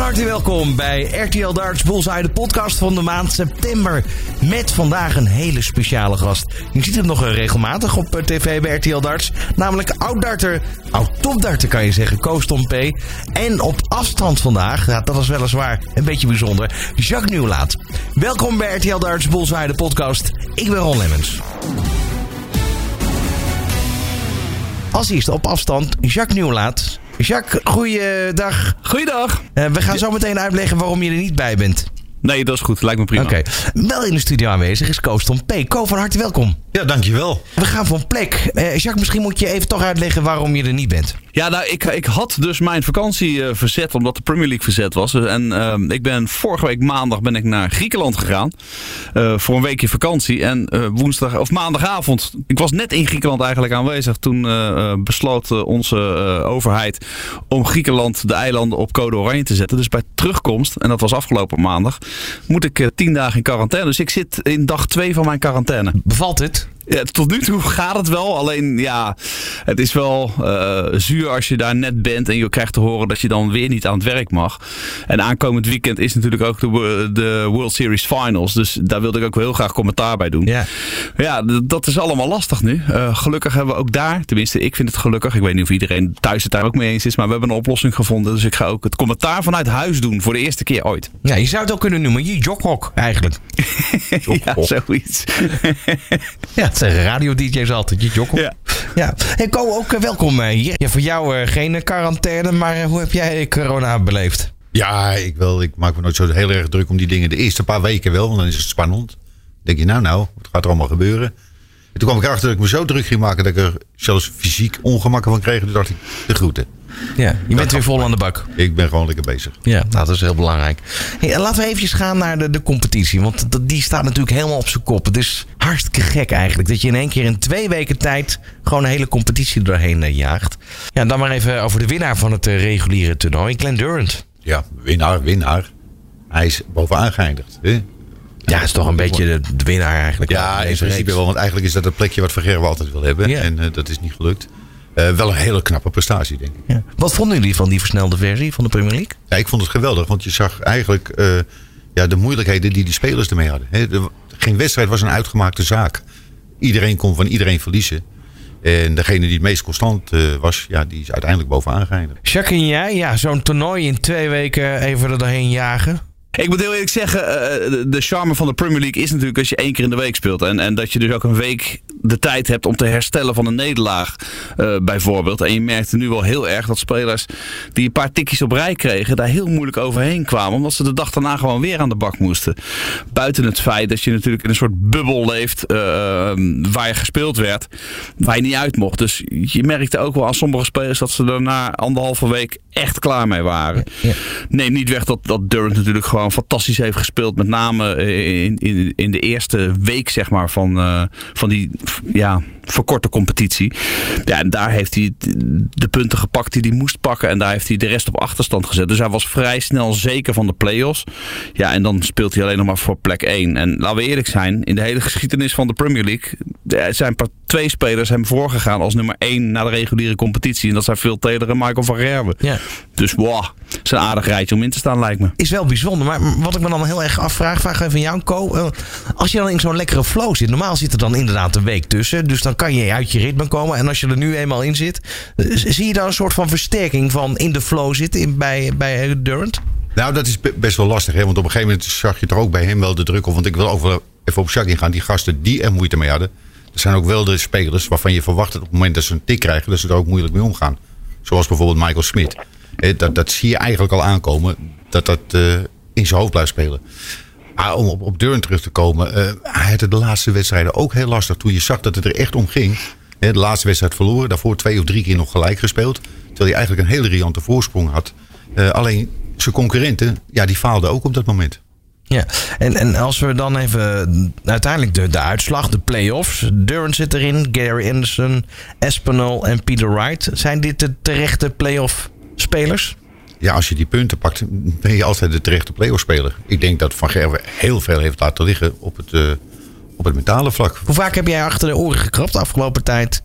harte welkom bij RTL Darts Bullseye, de podcast van de maand september. Met vandaag een hele speciale gast. Je ziet hem nog regelmatig op tv bij RTL Darts. Namelijk oud-darter, oud-topdarter kan je zeggen, Koos Tom P. En op afstand vandaag, ja, dat is weliswaar een beetje bijzonder, Jacques Nieuwlaat. Welkom bij RTL Darts Bullseye, de podcast. Ik ben Ron Lemmens. Als eerste op afstand, Jacques Nieuwlaat. Jacques, goeiedag. Goeiedag. We gaan zo meteen uitleggen waarom je er niet bij bent. Nee, dat is goed. Lijkt me prima. Oké. Wel in de studio aanwezig is Koos Tom P. Ko, van harte welkom. Ja, dankjewel. We gaan van plek. Jacques, misschien moet je even toch uitleggen waarom je er niet bent. Ja, nou, ik had dus mijn vakantie verzet omdat de Premier League verzet was. En ik ben vorige week maandag naar Griekenland gegaan. Voor een weekje vakantie. En maandagavond, ik was net in Griekenland eigenlijk aanwezig. Toen besloot onze overheid om Griekenland de eilanden op code oranje te zetten. Dus bij terugkomst, en dat was afgelopen maandag, moet ik 10 dagen in quarantaine. Dus ik zit in dag 2 van mijn quarantaine. Bevalt het? Ja, tot nu toe gaat het wel. Alleen ja, het is wel zuur als je daar net bent en je krijgt te horen dat je dan weer niet aan het werk mag. En aankomend weekend is natuurlijk ook de World Series Finals. Dus daar wilde ik ook heel graag commentaar bij doen. Ja, dat is allemaal lastig nu. Gelukkig hebben we ook daar, tenminste ik vind het gelukkig. Ik weet niet of iedereen thuis het daar ook mee eens is. Maar we hebben een oplossing gevonden. Dus ik ga ook het commentaar vanuit huis doen voor de eerste keer ooit. Ja, je zou het ook kunnen noemen. Je jokhok eigenlijk. Ja, zoiets. Ja, dat zeggen radio-dj's altijd. Je jokhok. Ja. Hey, Ko, ook welkom hier. Ja, voor jou geen quarantaine, maar hoe heb jij corona beleefd? Ja, ik maak me nooit zo heel erg druk om die dingen. De eerste paar weken wel, want dan is het spannend. Dan denk je, nou, wat gaat er allemaal gebeuren? En toen kwam ik erachter dat ik me zo druk ging maken dat ik er zelfs fysiek ongemakken van kreeg. Toen dacht ik, de groeten. Ja, je bent weer vol aan de bak. Ik ben gewoon lekker bezig. Ja, dat is heel belangrijk. Hey, laten we eventjes gaan naar de competitie. Want die staat natuurlijk helemaal op zijn kop. Het is hartstikke gek eigenlijk. Dat je in één keer in 2 weken tijd gewoon een hele competitie doorheen jaagt. Ja, dan maar even over de winnaar van het reguliere toernooi. Glenn Durrant. Ja, winnaar. Hij is bovenaan geëindigd. Hè? Ja, is toch een beetje de winnaar eigenlijk. Ja, in principe wel. Want eigenlijk is dat het plekje wat Van Gerwen altijd wil hebben. Ja. En dat is niet gelukt. Wel een hele knappe prestatie, denk ik. Ja. Wat vonden jullie van die versnelde versie van de Premier League? Ja, ik vond het geweldig. Want je zag eigenlijk de moeilijkheden die spelers ermee hadden. Geen wedstrijd was een uitgemaakte zaak. Iedereen kon van iedereen verliezen. En degene die het meest constant was, die is uiteindelijk bovenaan geëindigd. Jacques en jij, zo'n toernooi in 2 weken even er doorheen jagen. Ik moet heel eerlijk zeggen, de charme van de Premier League is natuurlijk als je 1 keer in de week speelt. En dat je dus ook een week de tijd hebt om te herstellen van een nederlaag bijvoorbeeld. En je merkte nu wel heel erg dat spelers die een paar tikjes op rij kregen, daar heel moeilijk overheen kwamen. Omdat ze de dag daarna gewoon weer aan de bak moesten. Buiten het feit dat je natuurlijk in een soort bubbel leeft waar je gespeeld werd, waar je niet uit mocht. Dus je merkte ook wel aan sommige spelers dat ze er na 1,5 week echt klaar mee waren. Ja. Neem niet weg dat Durrant natuurlijk gewoon fantastisch heeft gespeeld. Met name in de eerste week zeg maar van die verkorte competitie. Ja, en daar heeft hij de punten gepakt die hij moest pakken. En daar heeft hij de rest op achterstand gezet. Dus hij was vrij snel zeker van de play-offs. Ja, en dan speelt hij alleen nog maar voor plek 1. En laten we eerlijk zijn, in de hele geschiedenis van de Premier League zijn 2 spelers hem voorgegaan als nummer 1 naar de reguliere competitie. En dat zijn Phil Taylor en Michael van Gerwen. Ja. Dus het is een aardig rijtje om in te staan, lijkt me. Is wel bijzonder, maar wat ik me dan heel erg vraag even van jou, Ko. Als je dan in zo'n lekkere flow zit, normaal zit er dan inderdaad een week tussen. Dus dan kan je uit je ritme komen. En als je er nu eenmaal in zit, zie je daar een soort van versterking van in de flow zitten bij Durrant? Nou, dat is best wel lastig. Hè? Want op een gegeven moment zag je toch ook bij hem wel de druk op. Want ik wil ook even op Jacques ingaan. Die gasten die er moeite mee hadden. Dat zijn ook wel de spelers waarvan je verwacht dat op het moment dat ze een tik krijgen, dat ze er ook moeilijk mee omgaan. Zoals bijvoorbeeld Michael Smit. Dat zie je eigenlijk al aankomen. Dat in zijn hoofd blijft spelen. Maar om op Durrant terug te komen. Hij had de laatste wedstrijden ook heel lastig. Toen je zag dat het er echt om ging. De laatste wedstrijd verloren. Daarvoor 2 of 3 keer nog gelijk gespeeld. Terwijl hij eigenlijk een hele riante voorsprong had. Alleen zijn concurrenten, die faalden ook op dat moment. Ja, en als we dan even uiteindelijk de uitslag, de play-offs. Durrant zit erin, Gary Anderson, Espinal en Peter Wright. Zijn dit de terechte play-off spelers? Ja, als je die punten pakt, ben je altijd de terechte play-off speler. Ik denk dat Van Gerwen heel veel heeft laten liggen op het mentale vlak. Hoe vaak heb jij achter de oren gekrapt de afgelopen tijd?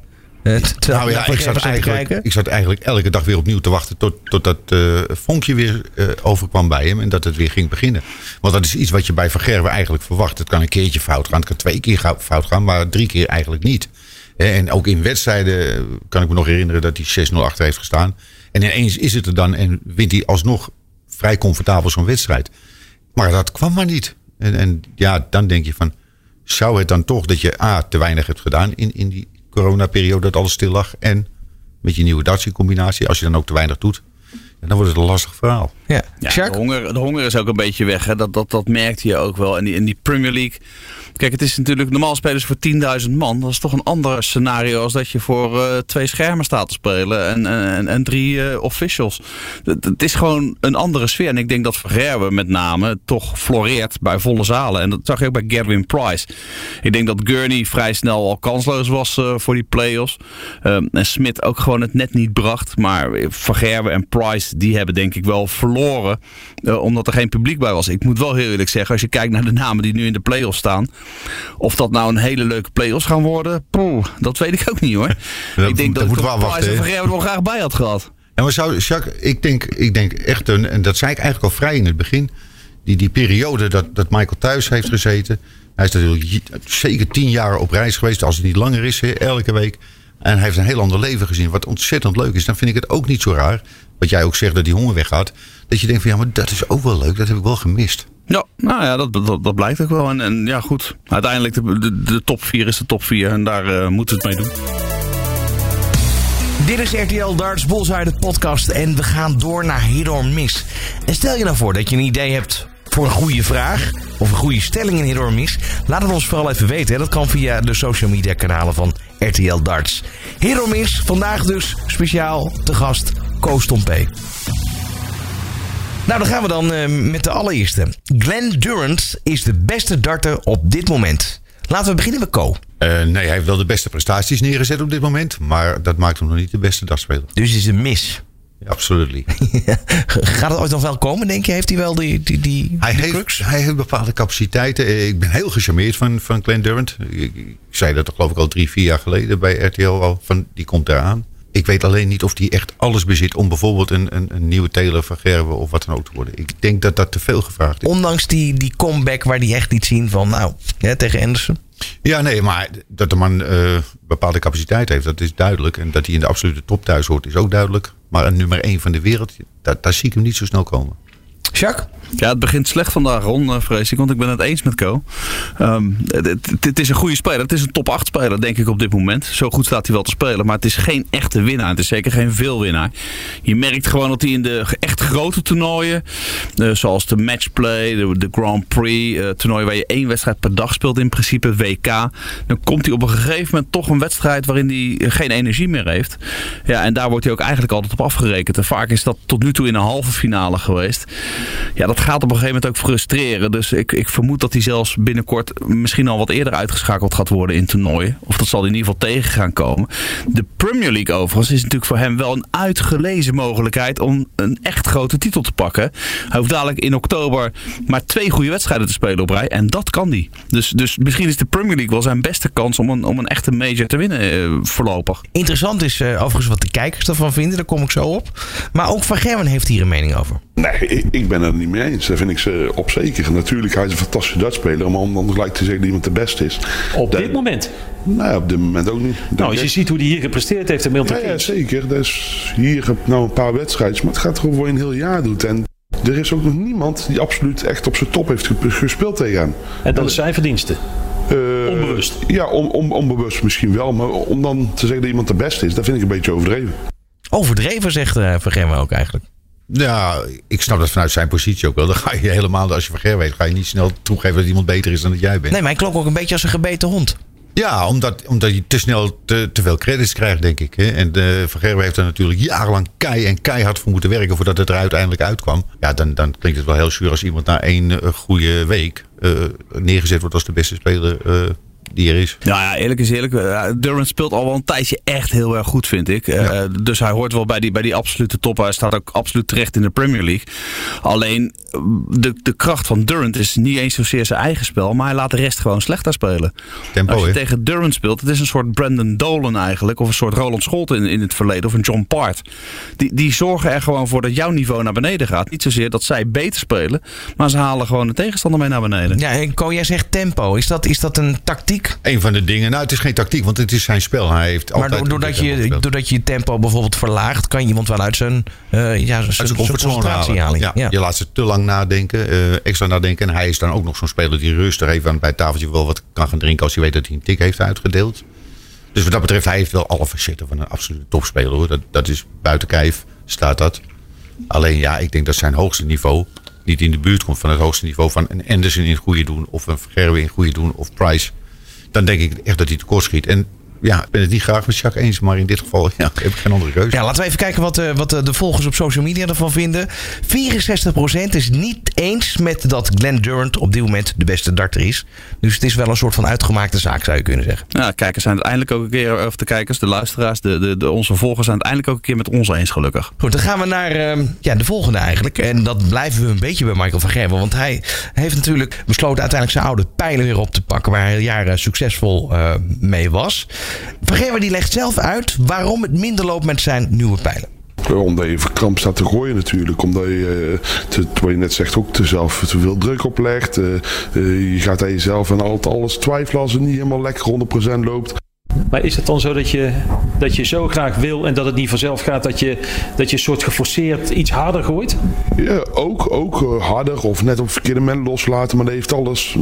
Ik zat eigenlijk elke dag weer opnieuw te wachten tot dat vonkje weer overkwam bij hem. En dat het weer ging beginnen. Want dat is iets wat je bij Van Gerwen eigenlijk verwacht. Het kan een keertje fout gaan, het kan 2 keer fout gaan, maar 3 keer eigenlijk niet. En ook in wedstrijden kan ik me nog herinneren dat hij 6-0 achter heeft gestaan. En ineens is het er dan en wint hij alsnog vrij comfortabel zo'n wedstrijd. Maar dat kwam maar niet. En dan denk je van, zou het dan toch dat je te weinig hebt gedaan in die coronaperiode dat alles stil lag. En met je nieuwe Dacia-combinatie, als je dan ook te weinig doet, dan wordt het een lastig verhaal. Ja. De honger is ook een beetje weg. Hè? Dat merkte je ook wel. En die Premier League. Kijk, het is natuurlijk normaal spelen ze voor 10.000 man. Dat is toch een ander scenario als dat je voor 2 schermen staat te spelen. En 3 officials. Het is gewoon een andere sfeer. En ik denk dat Van Gerwen met name toch floreert bij volle zalen. En dat zag je ook bij Gerwin Price. Ik denk dat Gurney vrij snel al kansloos was voor die play-offs. En Smit ook gewoon het net niet bracht. Maar Van Gerwen en Price, die hebben denk ik wel verloren. Omdat er geen publiek bij was. Ik moet wel heel eerlijk zeggen, als je kijkt naar de namen die nu in de play-offs staan. Of dat nou een hele leuke play-offs gaan worden, dat weet ik ook niet hoor. Ik denk dat Price en Van Gerwen er wel graag bij had gehad. Ja, maar Jacques, ik denk echt, en dat zei ik eigenlijk al vrij in het begin. Die periode dat Michael thuis heeft gezeten. Hij is natuurlijk zeker 10 jaar op reis geweest. Als het niet langer is, elke week. En hij heeft een heel ander leven gezien. Wat ontzettend leuk is. Dan vind ik het ook niet zo raar. Wat jij ook zegt dat die honger weggaat. Dat je denkt van maar dat is ook wel leuk. Dat heb ik wel gemist. Ja, nou ja, dat blijkt ook wel. En ja, goed. Uiteindelijk de top 4 is de top 4. En daar moeten we het mee doen. Dit is RTL Darts Bullseye, de podcast. En we gaan door naar Hit or Miss. En stel je nou voor dat je een idee hebt voor een goede vraag of een goede stelling in Hit or Miss. Laat het ons vooral even weten. Hè. Dat kan via de social media kanalen van RTL Darts. Hit or Miss, vandaag dus speciaal te gast Koos Tompé. Nou, dan gaan we dan met de allereerste. Glenn Durrant is de beste darter op dit moment. Laten we beginnen met Ko. Nee, hij heeft wel de beste prestaties neergezet op dit moment. Maar dat maakt hem nog niet de beste dartspeler. Dus is een mis. Absoluut. Gaat het ooit nog wel komen, denk je? Heeft hij wel die crux? Hij heeft bepaalde capaciteiten. Ik ben heel gecharmeerd van Glenn Durrant. Ik zei dat geloof ik al 3-4 jaar geleden bij RTL al. Van die komt eraan. Ik weet alleen niet of hij echt alles bezit om bijvoorbeeld een nieuwe Taylor van Gerwen of wat dan ook te worden. Ik denk dat dat te veel gevraagd is. Ondanks die comeback waar hij echt liet zien van tegen Anderson. Ja, nee, maar dat de man bepaalde capaciteit heeft, dat is duidelijk. En dat hij in de absolute top thuis hoort, is ook duidelijk. Maar een nummer 1 van de wereld, daar zie ik hem niet zo snel komen. Jacques? Ja, het begint slecht vandaag, Ron, vrees ik. Want ik ben het eens met Ko. Het is een goede speler. Het is een top 8 speler, denk ik, op dit moment. Zo goed staat hij wel te spelen. Maar het is geen echte winnaar. Het is zeker geen veelwinnaar. Je merkt gewoon dat hij in de echt grote toernooien, zoals de matchplay, de Grand Prix, toernooien waar je 1 wedstrijd per dag speelt in principe, het WK. Dan komt hij op een gegeven moment toch een wedstrijd waarin hij geen energie meer heeft. Ja, en daar wordt hij ook eigenlijk altijd op afgerekend. En vaak is dat tot nu toe in een halve finale geweest. Ja, dat gaat op een gegeven moment ook frustreren. Dus ik vermoed dat hij zelfs binnenkort misschien al wat eerder uitgeschakeld gaat worden in toernooien. Of dat zal in ieder geval tegen gaan komen. De Premier League overigens is natuurlijk voor hem wel een uitgelezen mogelijkheid om een echt grote titel te pakken. Hij hoeft dadelijk in oktober maar 2 goede wedstrijden te spelen op rij. En dat kan hij. Dus misschien is de Premier League wel zijn beste kans om een echte major te winnen voorlopig. Interessant is overigens wat de kijkers ervan vinden. Daar kom ik zo op. Maar ook Van Gerwen heeft hier een mening over. Nee, ik ben het er niet mee eens. Daar vind ik ze op zeker. Natuurlijk, hij is een fantastische dartspeler. Maar om dan gelijk te zeggen dat iemand de beste is. Op dit moment? Nee, op dit moment ook niet. Als je ziet hoe hij hier gepresteerd heeft in Milton Keynes. Ja, zeker. Dus hier nou een paar wedstrijden. Maar het gaat gewoon voor een heel jaar doet. En er is ook nog niemand die absoluut echt op zijn top heeft gespeeld tegen hem. En dat is zijn verdienste? Onbewust? Ja, onbewust misschien wel. Maar om dan te zeggen dat iemand de beste is, dat vind ik een beetje overdreven. Overdreven, zegt Van Gerwen ook eigenlijk. Ja, ik snap dat vanuit zijn positie ook wel. Dan ga je helemaal, als je Van Gerwen weet, ga je niet snel toegeven dat iemand beter is dan dat jij bent. Nee, maar hij klonk ook een beetje als een gebeten hond. Ja, omdat je te snel te veel credits krijgt, denk ik. Hè? En Van Gerwen heeft er natuurlijk jarenlang keihard voor moeten werken voordat het er uiteindelijk uitkwam. Ja, dan klinkt het wel heel zuur als iemand na 1 goede week neergezet wordt als de beste speler die er is. Ja, eerlijk is eerlijk. Durant speelt al wel een tijdje echt heel erg goed, vind ik. Dus hij hoort wel bij die absolute top. Hij staat ook absoluut terecht in de Premier League. Alleen de kracht van Durant is niet eens zozeer zijn eigen spel, maar hij laat de rest gewoon slechter spelen. Tempo, als je tegen Durant speelt, het is een soort Brandon Dolan eigenlijk, of een soort Roland Scholten in het verleden, of een John Part. Die zorgen er gewoon voor dat jouw niveau naar beneden gaat. Niet zozeer dat zij beter spelen, maar ze halen gewoon de tegenstander mee naar beneden. Ja, en Ko, jij zegt tempo. Is dat een tactiek? Een van de dingen. Nou, het is geen tactiek, want het is zijn spel. Hij heeft maar doordat je tempo bijvoorbeeld verlaagt, kan je iemand wel uit zijn concentratie halen. Ja. Je laat ze te lang nadenken, extra nadenken. En hij is dan ook nog zo'n speler die rustig even bij het tafeltje wel wat kan gaan drinken als hij weet dat hij een tik heeft uitgedeeld. Dus wat dat betreft, hij heeft wel alle facetten van een absolute topspeler, hoor. Dat is buiten kijf, staat dat. Alleen ja, ik denk dat zijn hoogste niveau niet in de buurt komt van het hoogste niveau van een Anderson in het goede doen, of een Gerwe in het goede doen, of Price. Dan denk ik echt dat hij tekort schiet. En ja, ik ben het niet graag met Jacques eens, maar in dit geval heb ik geen andere keuze. Ja, laten we even kijken wat de volgers op social media ervan vinden. 64% is niet eens met dat Glenn Durant op dit moment de beste darter is. Dus het is wel een soort van uitgemaakte zaak, zou je kunnen zeggen. Ja, kijkers zijn uiteindelijk ook een keer, of de kijkers, de luisteraars, onze volgers zijn uiteindelijk ook een keer met ons eens, gelukkig. Goed, dan gaan we naar de volgende eigenlijk. En dat blijven we een beetje bij Michael van Gerwen. Want hij heeft natuurlijk besloten uiteindelijk zijn oude pijlen weer op te pakken, waar hij jaren succesvol mee was. Van Gerwen die legt zelf uit waarom het minder loopt met zijn nieuwe pijlen. Omdat je verkrampt staat te gooien natuurlijk. Omdat je, wat je net zegt, ook zelf te veel druk oplegt. Je gaat aan jezelf en altijd alles twijfelen als het niet helemaal lekker 100% loopt. Maar is het dan zo dat je zo graag wil en dat het niet vanzelf gaat, dat je een soort geforceerd iets harder gooit? Ja, ook harder of net op het verkeerde moment loslaten. Maar dat heeft alles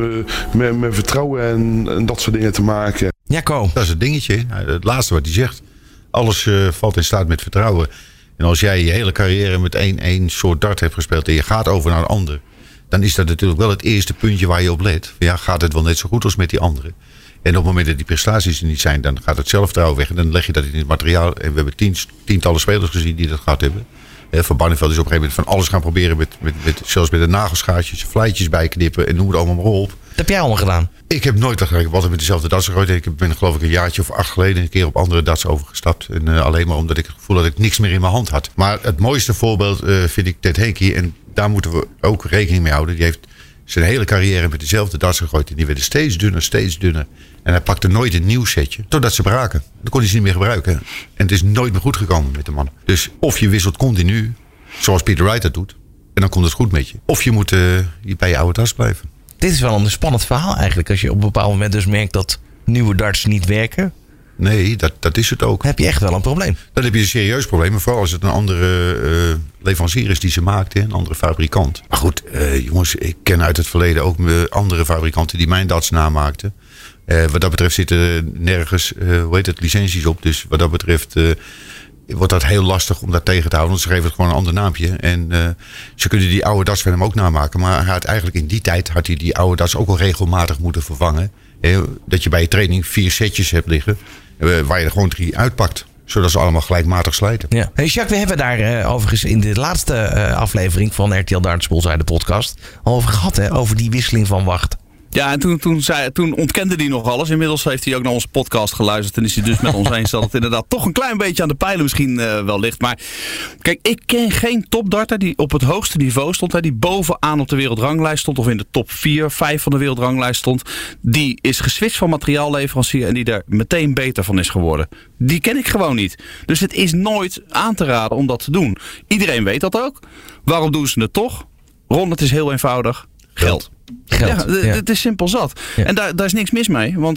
met vertrouwen en dat soort dingen te maken. Ja, Ko. Dat is het dingetje. Het laatste wat hij zegt. Alles valt in staat met vertrouwen. En als jij je hele carrière met één soort dart hebt gespeeld en je gaat over naar een ander, dan is dat natuurlijk wel het eerste puntje waar je op let. Ja, gaat het wel net zo goed als met die andere? En op het moment dat die prestaties er niet zijn, dan gaat het zelfvertrouwen weg. En dan leg je dat in het materiaal. En we hebben tientallen spelers gezien die dat gehad hebben. Van Barneveld is op een gegeven moment van alles gaan proberen. Zelfs met de nagelschaartjes, vlijtjes bijknippen en noem het allemaal maar op. Dat heb jij allemaal gedaan? Ik heb nooit gedaan. Ik heb altijd met dezelfde darts gegooid. Ik ben geloof ik een jaartje of 8 geleden een keer op andere darts overgestapt. En alleen maar omdat ik het gevoel dat ik niks meer in mijn hand had. Maar het mooiste voorbeeld vind ik Ted Henke. En daar moeten we ook rekening mee houden. Die heeft zijn hele carrière met dezelfde darts gegooid. En die werden steeds dunner. En hij pakte nooit een nieuw setje. Totdat ze braken. Dan kon hij ze niet meer gebruiken. En het is nooit meer goed gekomen met de man. Dus of je wisselt continu. Zoals Peter Wright dat doet. En dan komt het goed met je. Of je moet bij je oude darts blijven. Dit is wel een spannend verhaal eigenlijk. Als je op een bepaald moment dus merkt dat nieuwe darts niet werken. Nee, dat is het ook. Heb je echt wel een probleem. Dan heb je een serieus probleem. Vooral als het een andere leverancier is die ze maakt. Een andere fabrikant. Maar goed, jongens, ik ken uit het verleden ook andere fabrikanten die mijn darts namaakten. Wat dat betreft zitten nergens licenties op. Dus wat dat betreft wordt dat heel lastig om dat tegen te houden. Want ze geven het gewoon een ander naampje. En ze kunnen die oude darts van hem ook namaken. Maar hij had eigenlijk in die tijd had hij die oude darts ook al regelmatig moeten vervangen. Dat je bij je training 4 setjes hebt liggen. Waar je er gewoon 3 uitpakt. Zodat ze allemaal gelijkmatig slijten. Ja. Hey Jacques, we hebben daar overigens in de laatste aflevering van RTL Darts Bullseye de podcast al over gehad. Hè? Over die wisseling van wacht. Ja, en toen ontkende hij nog alles. Inmiddels heeft hij ook naar onze podcast geluisterd. En is hij dus met ons eens dat het inderdaad toch een klein beetje aan de pijlen misschien wel ligt. Maar kijk, ik ken geen topdarter die op het hoogste niveau stond. Hè, die bovenaan op de wereldranglijst stond. Of in de top 4, 5 van de wereldranglijst stond. Die is geswitcht van materiaalleverancier. En die daar meteen beter van is geworden. Die ken ik gewoon niet. Dus het is nooit aan te raden om dat te doen. Iedereen weet dat ook. Waarom doen ze het toch? Ron, het is heel eenvoudig. Geld. Ja, het is simpel zat. Ja. En daar is niks mis mee. Want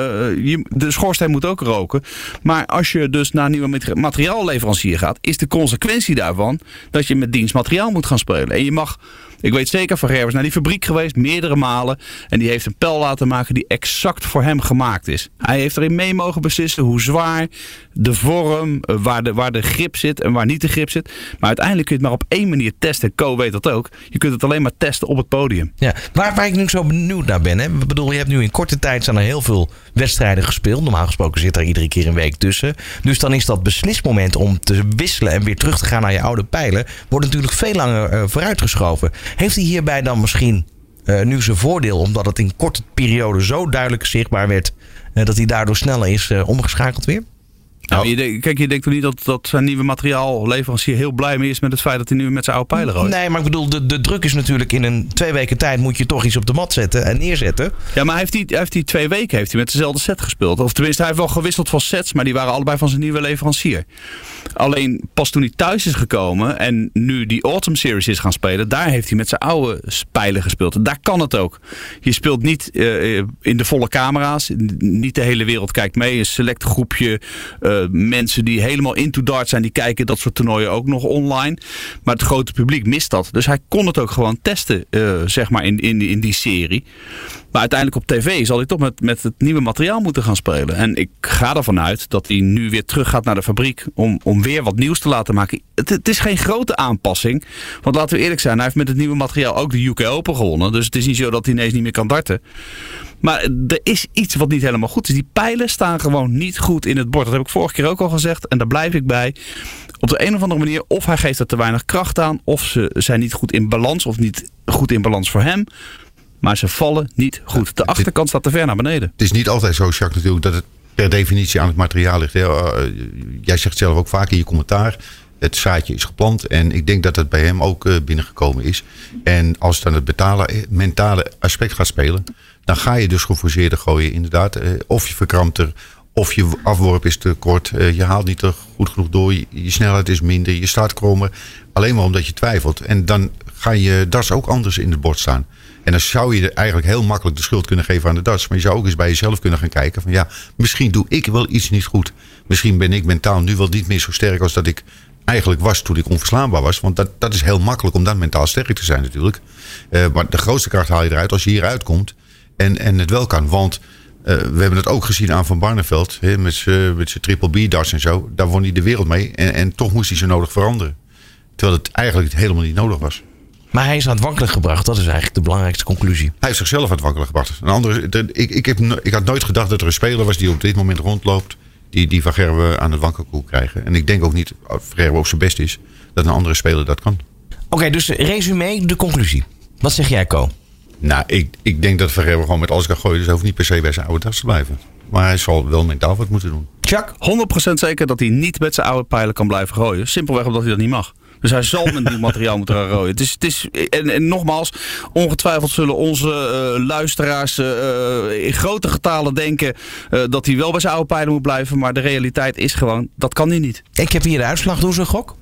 de schoorsteen moet ook roken. Maar als je dus naar een nieuwe materiaalleverancier gaat, is de consequentie daarvan dat je met dienstmateriaal moet gaan spelen. En je mag, ik weet zeker, Van Gerwen is naar die fabriek geweest, meerdere malen. En die heeft een pijl laten maken die exact voor hem gemaakt is. Hij heeft erin mee mogen beslissen hoe zwaar, de vorm, waar de grip zit en waar niet de grip zit. Maar uiteindelijk kun je het maar op één manier testen. Co weet dat ook. Je kunt het alleen maar testen op het podium. Ja, waar ik nu zo benieuwd naar ben. Hè? Ik bedoel, je hebt nu in korte tijd zijn er heel veel wedstrijden gespeeld. Normaal gesproken zit er iedere keer een week tussen. Dus dan is dat beslismoment om te wisselen en weer terug te gaan naar je oude pijlen, wordt natuurlijk veel langer vooruitgeschoven. Heeft hij hierbij dan misschien nu zijn voordeel. Omdat het in korte periode zo duidelijk zichtbaar werd. Dat hij daardoor sneller is omgeschakeld weer. Nou, je denkt toch niet dat zijn nieuwe materiaalleverancier heel blij mee is met het feit dat hij nu met zijn oude pijlen gooit? Nee, maar ik bedoel, de druk is natuurlijk in een 2 weken tijd moet je toch iets op de mat zetten en neerzetten. Ja, maar hij heeft die 2 weken met dezelfde set gespeeld. Of tenminste, hij heeft wel gewisseld van sets, maar die waren allebei van zijn nieuwe leverancier. Alleen pas toen hij thuis is gekomen en nu die Autumn Series is gaan spelen, daar heeft hij met zijn oude pijlen gespeeld. En daar kan het ook. Je speelt niet in de volle camera's, niet de hele wereld kijkt mee. Een select groepje mensen die helemaal into darts zijn, die kijken dat soort toernooien ook nog online. Maar het grote publiek mist dat. Dus hij kon het ook gewoon testen, zeg maar, in die serie. Maar uiteindelijk op tv zal hij toch met het nieuwe materiaal moeten gaan spelen. En ik ga ervan uit dat hij nu weer terug gaat naar de fabriek om weer wat nieuws te laten maken. Het is geen grote aanpassing. Want laten we eerlijk zijn, hij heeft met het nieuwe materiaal ook de UK Open gewonnen. Dus het is niet zo dat hij ineens niet meer kan darten. Maar er is iets wat niet helemaal goed is. Die pijlen staan gewoon niet goed in het bord. Dat heb ik vorige keer ook al gezegd. En daar blijf ik bij. Op de een of andere manier, of hij geeft er te weinig kracht aan, of ze zijn niet goed in balans, of niet goed in balans voor hem. Maar ze vallen niet goed. De achterkant staat te ver naar beneden. Het is niet altijd zo, Jacques, natuurlijk, dat het per definitie aan het materiaal ligt. Jij zegt zelf ook vaak in je commentaar, het zaadje is geplant. En ik denk dat het bij hem ook binnengekomen is. En als dan het mentale aspect gaat spelen, dan ga je dus geforceerder gooien, inderdaad. Of je verkrampt er, of je afworp is te kort. Je haalt niet er goed genoeg door. Je snelheid is minder. Je staat krommer. Alleen maar omdat je twijfelt. En dan ga je darts ook anders in het bord staan. En dan zou je eigenlijk heel makkelijk de schuld kunnen geven aan de darts. Maar je zou ook eens bij jezelf kunnen gaan kijken van ja, misschien doe ik wel iets niet goed. Misschien ben ik mentaal nu wel niet meer zo sterk als dat ik eigenlijk was toen ik onverslaanbaar was. Want dat is heel makkelijk om dan mentaal sterk te zijn natuurlijk. Maar de grootste kracht haal je eruit als je hieruit komt en het wel kan. Want we hebben het ook gezien aan Van Barneveld. Met zijn triple B darts en zo. Daar won hij de wereld mee. En toch moest hij zo nodig veranderen. Terwijl het eigenlijk helemaal niet nodig was. Maar hij is aan het wankelen gebracht. Dat is eigenlijk de belangrijkste conclusie. Hij heeft zichzelf aan het wankelen gebracht. Een andere, ik had nooit gedacht dat er een speler was die op dit moment rondloopt. Die Van Gerwen aan het wankelkoek krijgen. En ik denk ook niet, als Van Gerwen op zijn best is, dat een andere speler dat kan. Oké, dus resume, de conclusie. Wat zeg jij, Ko? Nou, ik denk dat Van Gerwen gewoon met alles kan gooien. Dus hij hoeft niet per se bij zijn oude darts te blijven. Maar hij zal wel mentaal wat moeten doen. Jacques? 100% zeker dat hij niet met zijn oude pijlen kan blijven gooien. Simpelweg omdat hij dat niet mag. Dus hij zal met nieuw materiaal moeten gaan gooien. En nogmaals, ongetwijfeld zullen onze luisteraars in grote getalen denken dat hij wel bij zijn oude pijlen moet blijven. Maar de realiteit is gewoon, dat kan hij niet. Ik heb hier de uitslag. Doe ze gok?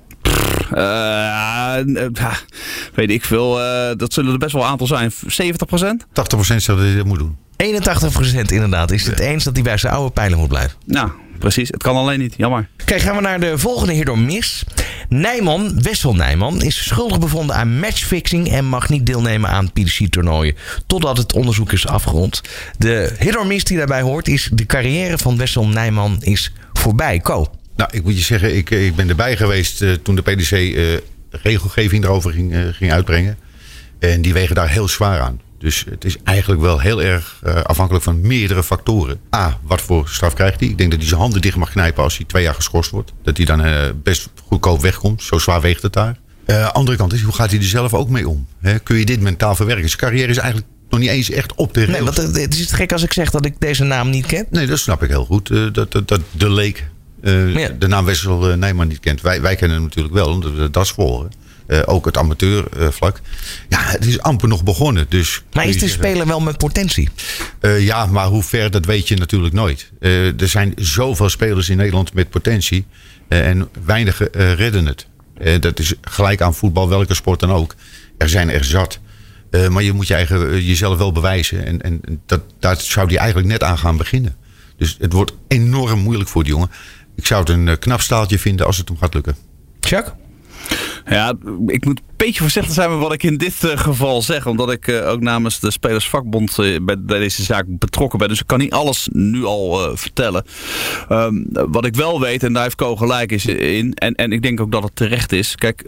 Weet ik veel. Dat zullen er best wel een aantal zijn. 70%? 80% zou hij dat moet doen. 81% inderdaad. Is het eens dat hij bij zijn oude pijlen moet blijven? Nou, precies. Het kan alleen niet. Jammer. Kijk, gaan we naar de volgende hit door mis. Wessel Nijman, is schuldig bevonden aan matchfixing en mag niet deelnemen aan PDC-toernooien totdat het onderzoek is afgerond. De hit door mis die daarbij hoort is: de carrière van Wessel Nijman is voorbij. Ko? Nou, ik moet je zeggen, ik ben erbij geweest toen de PDC regelgeving erover ging uitbrengen. En die wegen daar heel zwaar aan. Dus het is eigenlijk wel heel erg afhankelijk van meerdere factoren. A, wat voor straf krijgt hij? Ik denk dat hij zijn handen dicht mag knijpen als hij 2 jaar geschorst wordt. Dat hij dan best goedkoop wegkomt. Zo zwaar weegt het daar. Andere kant is, hoe gaat hij er zelf ook mee om? Kun je dit mentaal verwerken? Zijn carrière is eigenlijk nog niet eens echt op de rails. Nee, want het is gek als ik zeg dat ik deze naam niet ken. Nee, dat snap ik heel goed. Dat de leek de naam Wessel Nijman niet kent. Wij kennen hem natuurlijk wel, omdat we dat volgen. Ook het amateurvlak. Ja, het is amper nog begonnen. Dus maar is de speler wel met potentie? Ja, maar hoe ver, dat weet je natuurlijk nooit. Er zijn zoveel spelers in Nederland met potentie. En weinigen redden het. Dat is gelijk aan voetbal, welke sport dan ook. Er zijn er zat. Maar je moet jezelf wel bewijzen. En daar zou hij eigenlijk net aan gaan beginnen. Dus het wordt enorm moeilijk voor die jongen. Ik zou het een knap staaltje vinden als het hem gaat lukken. Jacques? Ja, ik moet een beetje voorzichtig zijn met wat ik in dit geval zeg. Omdat ik ook namens de Spelersvakbond bij deze zaak betrokken ben. Dus ik kan niet alles nu al vertellen. Wat ik wel weet, en daar heeft Ko gelijk in. En ik denk ook dat het terecht is. Kijk,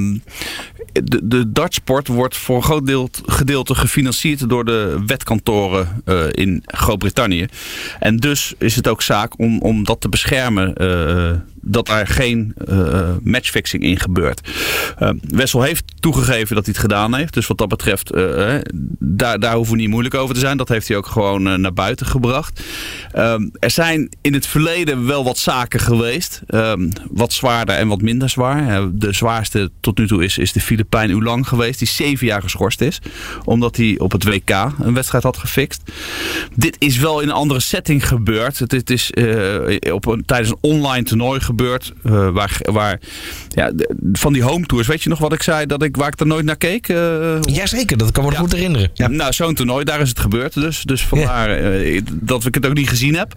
de dartsport wordt voor een groot gedeelte gefinancierd door de wetkantoren in Groot-Brittannië. En dus is het ook zaak om dat te beschermen. Dat er geen matchfixing in gebeurt. Wessel heeft heeft toegegeven dat hij het gedaan heeft. Dus wat dat betreft, daar hoeven we niet moeilijk over te zijn. Dat heeft hij ook gewoon naar buiten gebracht. Er zijn in het verleden wel wat zaken geweest. Wat zwaarder en wat minder zwaar. De zwaarste tot nu toe is de Filipijn Ulang geweest. Die 7 jaar geschorst is. Omdat hij op het WK een wedstrijd had gefixt. Dit is wel in een andere setting gebeurd. Het is tijdens een online toernooi gebeurd. Waar van die home tours. Weet je nog wat ik zei? Waar ik er nooit naar keek? Jazeker, dat kan me goed herinneren. Ja. Nou, zo'n toernooi, daar is het gebeurd. Dus vandaar dat ik het ook niet gezien heb.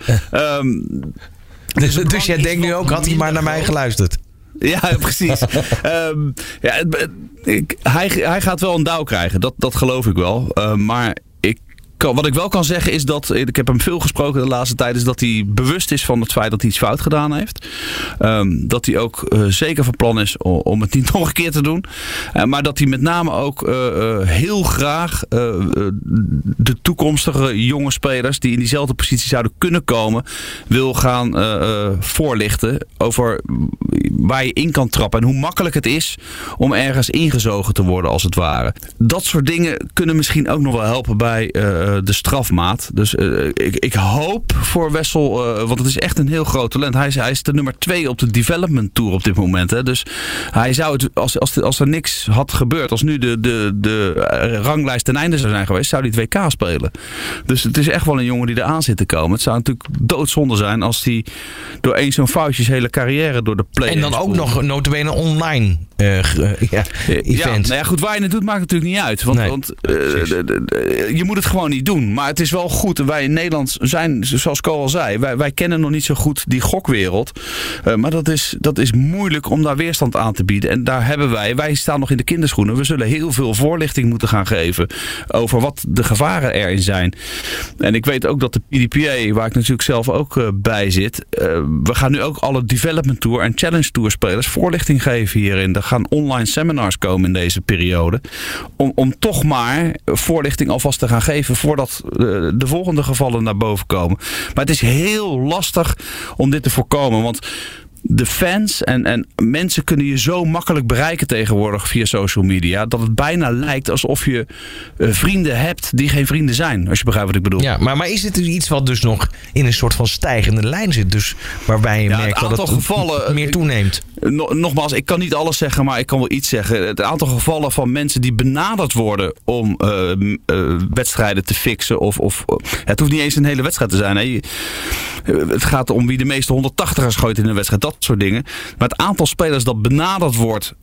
Dus jij denkt nu ook, had hij maar naar mij geluisterd? Ja, precies. Hij gaat wel een douw krijgen. Dat geloof ik wel. Maar wat ik wel kan zeggen is dat, ik heb hem veel gesproken de laatste tijd, is dat hij bewust is van het feit dat hij iets fout gedaan heeft. Dat hij ook zeker van plan is om het niet nog een keer te doen. Maar dat hij met name ook heel graag de toekomstige jonge spelers die in diezelfde positie zouden kunnen komen, wil gaan voorlichten over waar je in kan trappen en hoe makkelijk het is om ergens ingezogen te worden als het ware. Dat soort dingen kunnen misschien ook nog wel helpen bij de strafmaat. Dus ik hoop voor Wessel, want het is echt een heel groot talent. Hij is de nummer 2 op de development tour op dit moment. Hè. Dus hij zou het, als er niks had gebeurd, als nu de ranglijst ten einde zou zijn geweest, zou hij het WK spelen. Dus het is echt wel een jongen die eraan zit te komen. Het zou natuurlijk doodzonde zijn als hij door één zo'n foutje zijn hele carrière door de play. En dan ook nog notabene online event. Ja, goed, waar je het doet maakt natuurlijk niet uit. Want je moet het gewoon niet doen. Maar het is wel goed. Wij in Nederland zijn, zoals Ko al zei, wij kennen nog niet zo goed die gokwereld. Maar dat is moeilijk om daar weerstand aan te bieden. En daar hebben wij staan nog in de kinderschoenen. We zullen heel veel voorlichting moeten gaan geven over wat de gevaren erin zijn. En ik weet ook dat de PDPA, waar ik natuurlijk zelf ook bij zit, we gaan nu ook alle Development Tour en Challenge Tour spelers voorlichting geven hierin. Er gaan online seminars komen in deze periode. Om toch maar voorlichting alvast te gaan geven voordat de volgende gevallen naar boven komen. Maar het is heel lastig om dit te voorkomen. Want de fans en mensen kunnen je zo makkelijk bereiken tegenwoordig via social media, dat het bijna lijkt alsof je vrienden hebt die geen vrienden zijn. Als je begrijpt wat ik bedoel. Ja, maar is dit iets wat dus nog in een soort van stijgende lijn zit? Dus waarbij je merkt dat het gevallen meer toeneemt. Nogmaals, ik kan niet alles zeggen, maar ik kan wel iets zeggen. Het aantal gevallen van mensen die benaderd worden om wedstrijden te fixen. Of het hoeft niet eens een hele wedstrijd te zijn. Hè. Het gaat om wie de meeste 180ers gooit in een wedstrijd. Dat soort dingen. Maar het aantal spelers dat benaderd wordt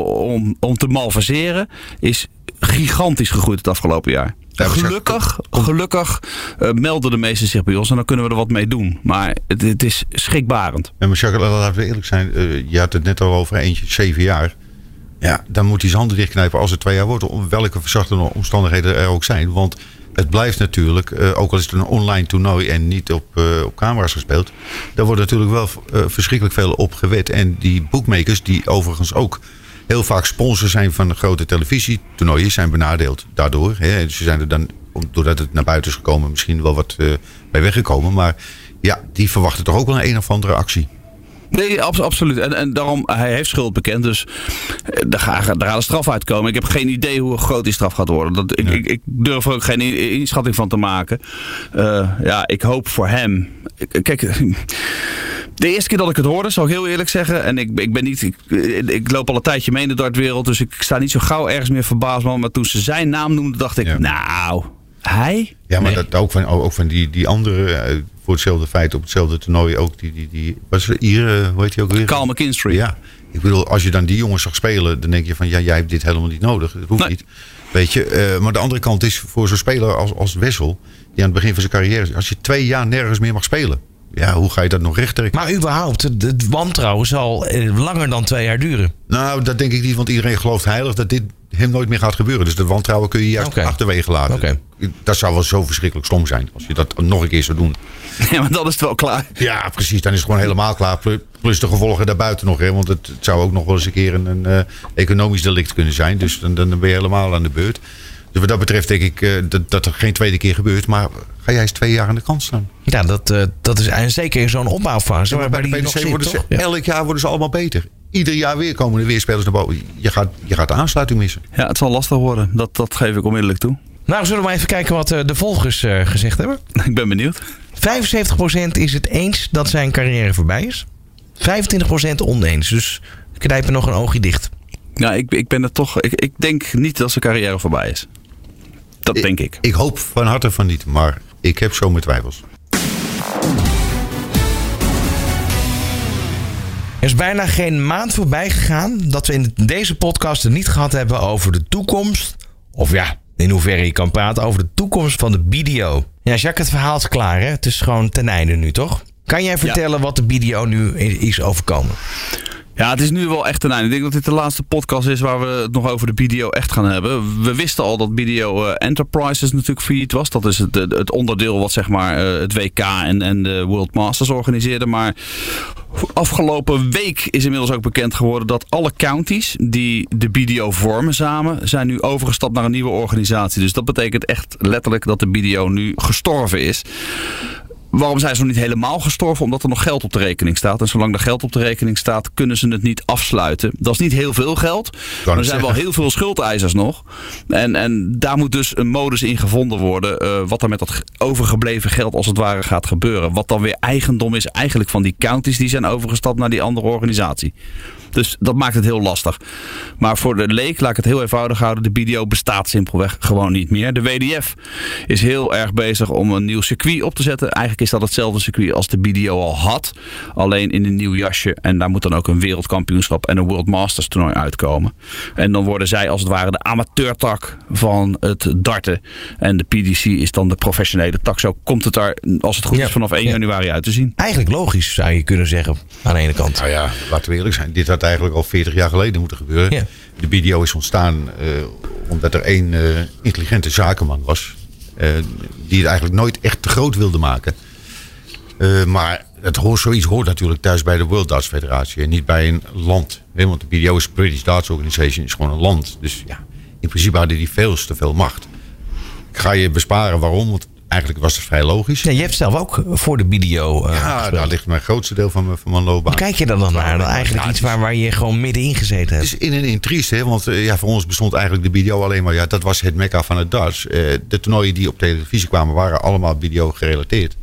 om te malverseren is gigantisch gegroeid het afgelopen jaar. Ja, gelukkig melden de meesten zich bij ons en dan kunnen we er wat mee doen. Maar het is schrikbarend. Ja, maar Jacques, laten we eerlijk zijn. Je had het net al over eentje, 7 jaar. Ja, dan moet hij zijn handen dichtknijpen als het 2 jaar wordt. Om welke verzachtende omstandigheden er ook zijn. Want het blijft natuurlijk, ook al is het een online toernooi en niet op camera's gespeeld. Daar wordt natuurlijk wel verschrikkelijk veel op gewet. En die bookmakers, die overigens ook heel vaak sponsor zijn van de grote televisietoernooien, zijn benadeeld daardoor. Hè. Ze zijn er dan, doordat het naar buiten is gekomen, misschien wel wat bij weggekomen. Maar ja, die verwachten toch ook wel een of andere actie. Nee, absoluut. En daarom, hij heeft schuld bekend. Dus daar gaat een straf uitkomen. Ik heb geen idee hoe groot die straf gaat worden. Ik durf er ook geen inschatting van te maken. Ik hoop voor hem. Kijk, de eerste keer dat ik het hoorde, zal ik heel eerlijk zeggen. En ik loop al een tijdje mee in de dartwereld. Dus ik sta niet zo gauw ergens meer verbaasd. Maar toen ze zijn naam noemden, dacht ik, nou, hij? Ja, maar nee. Dat ook van die andere, voor hetzelfde feit, op hetzelfde toernooi ook. Wat is er hier, hoe heet die ook weer? Carl McKinstry. Ja, ik bedoel, als je dan die jongens zag spelen, dan denk je van, ja, jij hebt dit helemaal niet nodig. Dat hoeft niet. Weet je, maar de andere kant is voor zo'n speler als Wessel, die aan het begin van zijn carrière, als je 2 jaar nergens meer mag spelen. Ja, hoe ga je dat nog rechttrekken? Maar überhaupt, het wantrouwen zal langer dan 2 jaar duren. Nou, dat denk ik niet, want iedereen gelooft heilig dat dit hem nooit meer gaat gebeuren. Dus dat wantrouwen kun je juist achterwege laten. Okay. Dat zou wel zo verschrikkelijk stom zijn als je dat nog een keer zou doen. Ja, maar dan is het wel klaar. Ja, precies. Dan is het gewoon helemaal klaar. Plus de gevolgen daarbuiten nog. Hè, want het zou ook nog wel eens een keer een economisch delict kunnen zijn. Dus dan ben je helemaal aan de beurt. Dus wat dat betreft denk ik dat er geen tweede keer gebeurt. Maar ga jij eens 2 jaar aan de kant staan? Ja, dat is zeker in zo'n opbouwfase. Ja, maar bij de PDC elk jaar worden ze allemaal beter. ieder jaar weer komen er weer spelers naar boven. Je gaat de aansluiting missen. Ja, het zal lastig worden. Dat geef ik onmiddellijk toe. Nou, zullen we maar even kijken wat de volgers gezegd hebben? Ik ben benieuwd. 75% is het eens dat zijn carrière voorbij is. 25% oneens. Dus knijpen nog een oogje dicht. Ja, ik ben er toch. Ik denk niet dat zijn carrière voorbij is. Dat denk ik. Ik hoop van harte van niet, maar ik heb zo mijn twijfels. Er is bijna geen maand voorbij gegaan dat we in deze podcast het niet gehad hebben over de toekomst. Of ja, in hoeverre je kan praten over de toekomst van de BDO. Ja, Jacques, het verhaal is klaar, hè? Het is gewoon ten einde nu, toch? Kan jij vertellen wat de BDO nu is overkomen? Ja, het is nu wel echt een einde. Ik denk dat dit de laatste podcast is waar we het nog over de BDO echt gaan hebben. We wisten al dat BDO Enterprises natuurlijk failliet was. Dat is het onderdeel wat zeg maar het WK en de World Masters organiseerde. Maar afgelopen week is inmiddels ook bekend geworden dat alle counties die de BDO vormen samen zijn nu overgestapt naar een nieuwe organisatie. Dus dat betekent echt letterlijk dat de BDO nu gestorven is. Waarom zijn ze nog niet helemaal gestorven? Omdat er nog geld op de rekening staat. En zolang er geld op de rekening staat, kunnen ze het niet afsluiten. Dat is niet heel veel geld. Maar er zijn wel heel veel schuldeisers nog. En daar moet dus een modus in gevonden worden. Wat er met dat overgebleven geld als het ware gaat gebeuren. Wat dan weer eigendom is eigenlijk van die counties die zijn overgestapt naar die andere organisatie. Dus dat maakt het heel lastig. Maar voor de leek, laat ik het heel eenvoudig houden. De BDO bestaat simpelweg gewoon niet meer. De WDF is heel erg bezig om een nieuw circuit op te zetten. Eigenlijk is dat hetzelfde circuit als de BDO al had. Alleen in een nieuw jasje. En daar moet dan ook een wereldkampioenschap en een World Masters toernooi uitkomen. En dan worden zij als het ware de amateurtak van het darten. En de PDC is dan de professionele tak. Zo komt het daar, als het goed is, vanaf 1 januari uit te zien. Eigenlijk logisch, zou je kunnen zeggen, aan de ene kant. Nou ja, laten we eerlijk zijn. Dit had eigenlijk al 40 jaar geleden moeten gebeuren. Ja. De BDO is ontstaan omdat er één intelligente zakenman was. Die het eigenlijk nooit echt te groot wilde maken. Maar zoiets hoort natuurlijk thuis bij de World Darts Federatie. En niet bij een land. Want de BDO is British Darts Organization. Is gewoon een land. Dus ja, in principe hadden die veel te veel macht. Ik ga je besparen waarom. Want eigenlijk was het vrij logisch. Ja, je hebt zelf ook voor de BDO daar ligt mijn grootste deel van mijn loopbaan. Hoe kijk je er dan naar? Dan eigenlijk iets waar je gewoon middenin gezeten hebt. Het is in en in triest, hè? Want voor ons bestond eigenlijk de BDO alleen maar. Ja, dat was het mekka van het darts. De toernooien die op televisie kwamen waren allemaal BDO gerelateerd.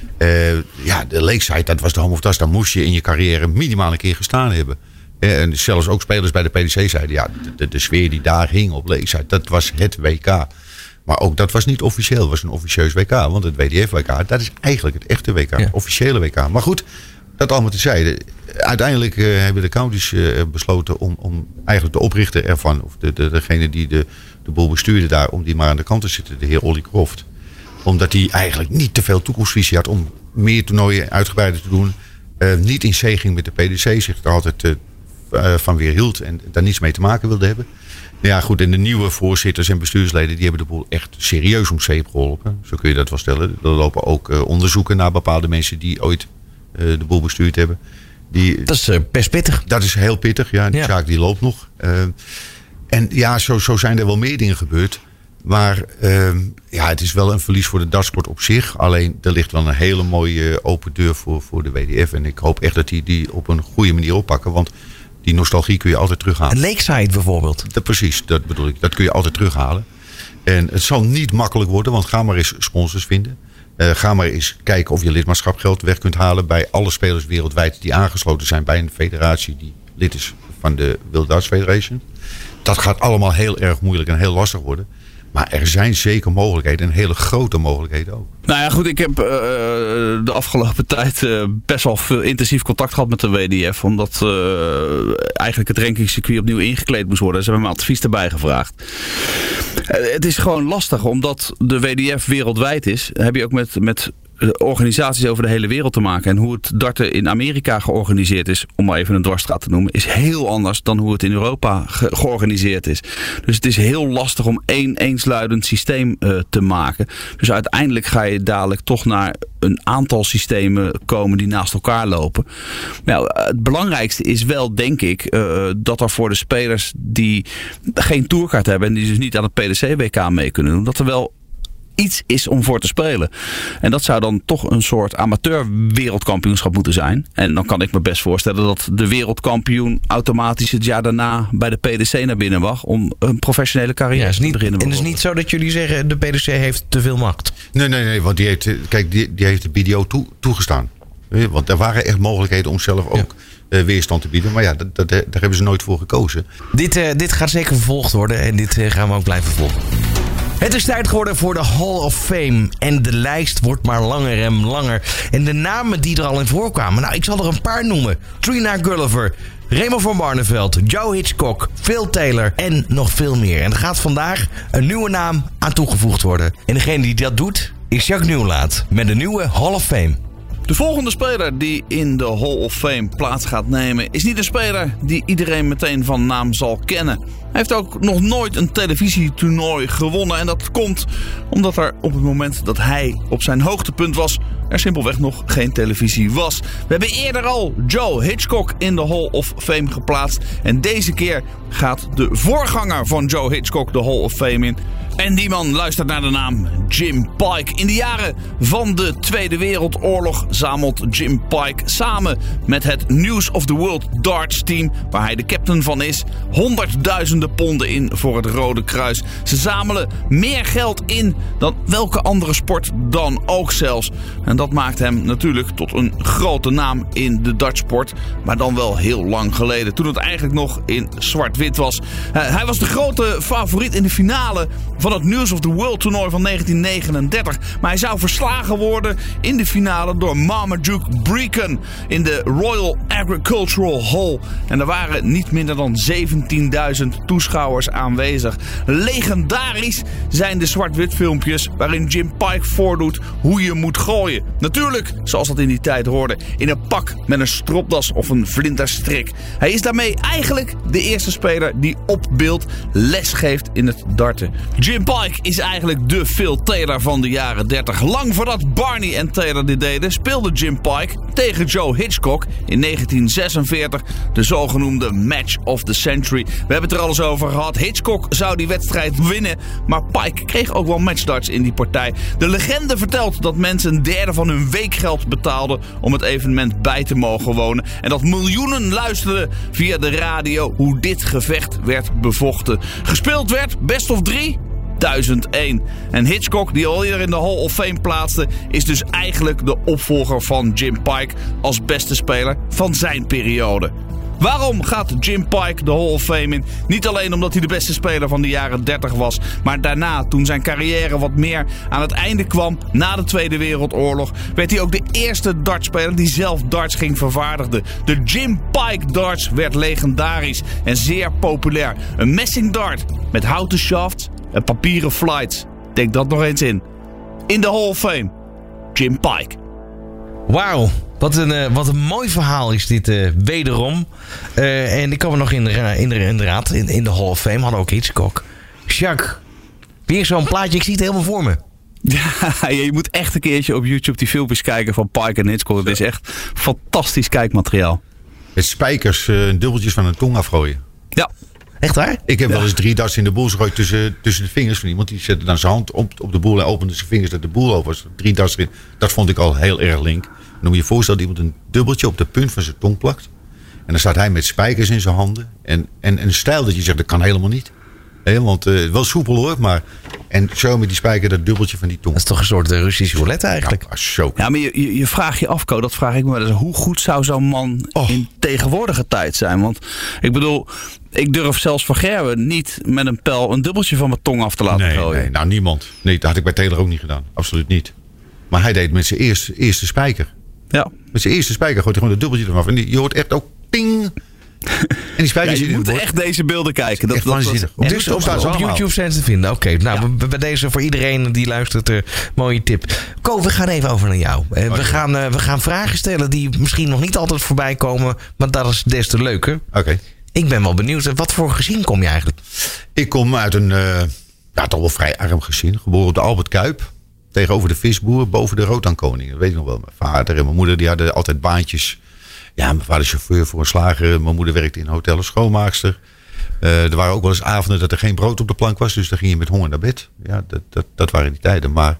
De Lakeside, dat was de home of darts. Daar moest je in je carrière minimaal een keer gestaan hebben. En zelfs ook spelers bij de PDC zeiden, ja, de sfeer die daar hing op Lakeside, dat was het WK. Maar ook dat was niet officieel, het was een officieus WK. Want het WDF-WK, dat is eigenlijk het echte WK, het officiële WK. Maar goed, dat allemaal tezijde. Uiteindelijk hebben de counties besloten om eigenlijk de oprichter ervan, of degene die de boel bestuurde daar, om die maar aan de kant te zitten, de heer Olly Croft. Omdat hij eigenlijk niet te veel toekomstvisie had om meer toernooien uitgebreider te doen. Niet in zee ging met de PDC, zich er altijd van weerhield en daar niets mee te maken wilde hebben. Ja goed, en de nieuwe voorzitters en bestuursleden die hebben de boel echt serieus om zeep geholpen. Zo kun je dat wel stellen. Er lopen ook onderzoeken naar bepaalde mensen die ooit de boel bestuurd hebben. Dat is best pittig. Dat is heel pittig, ja. Die zaak die loopt nog. En ja, zo zijn er wel meer dingen gebeurd. Maar het is wel een verlies voor de dartsport op zich. Alleen er ligt wel een hele mooie open deur voor de WDF. En ik hoop echt dat die op een goede manier oppakken. Want die nostalgie kun je altijd terughalen. Een Lakeside bijvoorbeeld. Precies, dat bedoel ik. Dat kun je altijd terughalen. En het zal niet makkelijk worden, want ga maar eens sponsors vinden. Ga maar eens kijken of je lidmaatschapgeld weg kunt halen bij alle spelers wereldwijd die aangesloten zijn bij een federatie die lid is van de World Darts Federation. Dat gaat allemaal heel erg moeilijk en heel lastig worden. Maar er zijn zeker mogelijkheden en hele grote mogelijkheden ook. Nou ja, goed, ik heb de afgelopen tijd best wel veel intensief contact gehad met de WDF. Omdat eigenlijk het rankingscircuit opnieuw ingekleed moest worden. Ze hebben me advies erbij gevraagd. Het is gewoon lastig, omdat de WDF wereldwijd is. Heb je ook met organisaties over de hele wereld te maken. En hoe het darten in Amerika georganiseerd is, om maar even een dwarsstraat te noemen, is heel anders dan hoe het in Europa georganiseerd is. Dus het is heel lastig om één eensluidend systeem te maken. Dus uiteindelijk ga je dadelijk toch naar een aantal systemen komen die naast elkaar lopen. Nou, het belangrijkste is wel, denk ik, dat er voor de spelers die geen tourkaart hebben en die dus niet aan het PDC-WK mee kunnen doen, dat er wel iets is om voor te spelen. En dat zou dan toch een soort amateur wereldkampioenschap moeten zijn. En dan kan ik me best voorstellen dat de wereldkampioen automatisch het jaar daarna bij de PDC naar binnen mag om een professionele carrière te beginnen. En het is niet zo dat jullie zeggen de PDC heeft te veel macht. Nee, want die heeft de BDO toegestaan. Want er waren echt mogelijkheden om zelf ook weerstand te bieden. Maar ja, daar hebben ze nooit voor gekozen. Dit gaat zeker vervolgd worden en dit gaan we ook blijven volgen. Het is tijd geworden voor de Hall of Fame. En de lijst wordt maar langer en langer. En de namen die er al in voorkwamen. Nou, ik zal er een paar noemen. Trina Gulliver, Raymond van Barneveld, Joe Hitchcock, Phil Taylor en nog veel meer. En er gaat vandaag een nieuwe naam aan toegevoegd worden. En degene die dat doet is Jacques Nieuwlaat met de nieuwe Hall of Fame. De volgende speler die in de Hall of Fame plaats gaat nemen is niet een speler die iedereen meteen van naam zal kennen. Hij heeft ook nog nooit een televisietoernooi gewonnen en dat komt omdat er op het moment dat hij op zijn hoogtepunt was, er simpelweg nog geen televisie was. We hebben eerder al Joe Hitchcock in de Hall of Fame geplaatst en deze keer gaat de voorganger van Joe Hitchcock de Hall of Fame in. En die man luistert naar de naam Jim Pike. In de jaren van de Tweede Wereldoorlog zamelt Jim Pike samen met het News of the World Darts team, waar hij de captain van is, honderdduizenden ponden in voor het Rode Kruis. Ze zamelen meer geld in dan welke andere sport dan ook zelfs. En dat maakt hem natuurlijk tot een grote naam in de dartsport, maar dan wel heel lang geleden, toen het eigenlijk nog in zwart-wit was. Hij was de grote favoriet in de finale van het News of the World toernooi van 1939. Maar hij zou verslagen worden in de finale door Marmaduke Brecon in de Royal Agricultural Hall. En er waren niet minder dan 17.000 toeschouwers aanwezig. Legendarisch zijn de zwart-wit filmpjes waarin Jim Pike voordoet hoe je moet gooien. Natuurlijk, zoals dat in die tijd hoorde, in een pak met een stropdas of een vlinderstrik. Hij is daarmee eigenlijk de eerste speler die op beeld les geeft in het darten. Jim Pike is eigenlijk de Phil Taylor van de jaren 30. Lang voordat Barney en Taylor dit deden, speelde Jim Pike tegen Joe Hitchcock in 1946 de zogenoemde Match of the Century. We hebben het er al eens over gehad. Hitchcock zou die wedstrijd winnen, maar Pike kreeg ook wel matchdarts in die partij. De legende vertelt dat mensen een derde van hun weekgeld betaalden om het evenement bij te mogen wonen. En dat miljoenen luisterden via de radio hoe dit gevecht werd bevochten. Gespeeld werd best of 3. 1001. En Hitchcock, die al eerder in de Hall of Fame plaatste, is dus eigenlijk de opvolger van Jim Pike als beste speler van zijn periode. Waarom gaat Jim Pike de Hall of Fame in? Niet alleen omdat hij de beste speler van de jaren 30 was, maar daarna, toen zijn carrière wat meer aan het einde kwam, na de Tweede Wereldoorlog, werd hij ook de eerste dartspeler die zelf darts ging vervaardigen. De Jim Pike darts werd legendarisch en zeer populair. Een messingdart met houten shafts en papieren flights. Denk dat nog eens in. In de Hall of Fame, Jim Pike. Wauw, wat een mooi verhaal is dit wederom. En ik kan me nog inderdaad, in de Hall of Fame hadden ook Hitchcock. Jacques, weer zo'n plaatje, ik zie het helemaal voor me. Ja, je moet echt een keertje op YouTube die filmpjes kijken van Pike en Hitchcock. Het is echt fantastisch kijkmateriaal. Met spijkers dubbeltjes van een tong afgooien. Ja. Echt waar? Ik heb wel eens 3 darts in de boel gegooid tussen de vingers van iemand. Die zette dan zijn hand op de boel en opende zijn vingers dat de boel open was. 3 darts erin. Dat vond ik al heel erg link. Dan moet je je voorstellen dat iemand een dubbeltje op de punt van zijn tong plakt. En dan staat hij met spijkers in zijn handen. En een stijl dat je zegt, dat kan helemaal niet. Want wel soepel hoor, maar... En zo met die spijker dat dubbeltje van die tong. Dat is toch een soort Russische roulette eigenlijk. Ja, zo. Ja, maar je vraagt je af, Ko, dat vraag ik me wel eens. Hoe goed zou zo'n man in tegenwoordige tijd zijn? Want ik bedoel, ik durf zelfs van Gerwen niet met een pijl een dubbeltje van mijn tong af te laten gooien. Nee, nou niemand. Nee, dat had ik bij Taylor ook niet gedaan. Absoluut niet. Maar hij deed met zijn eerste spijker. Ja. Met zijn eerste spijker gooit hij gewoon het dubbeltje ervan af. En je hoort echt ook ting. En die spijkers je moet echt deze beelden kijken. Dat waanzinnig. Dus op YouTube zijn ze te vinden. Oké, nou bij deze voor iedereen die luistert mooie tip. Ko, we gaan even over naar jou. We gaan vragen stellen die misschien nog niet altijd voorbij komen. Maar dat is des te leuker. Oké. Ik ben wel benieuwd. Wat voor gezin kom je eigenlijk? Ik kom uit een toch wel vrij arm gezin. Geboren op de Albert Kuip. Tegenover de visboer, boven de Roodaankoning. Dat weet ik nog wel. Mijn vader en mijn moeder die hadden altijd baantjes. Ja, mijn vader is chauffeur voor een slager. Mijn moeder werkte in een hotel als schoonmaakster. Er waren ook wel eens avonden dat er geen brood op de plank was. Dus dan ging je met honger naar bed. Ja, dat waren die tijden. Maar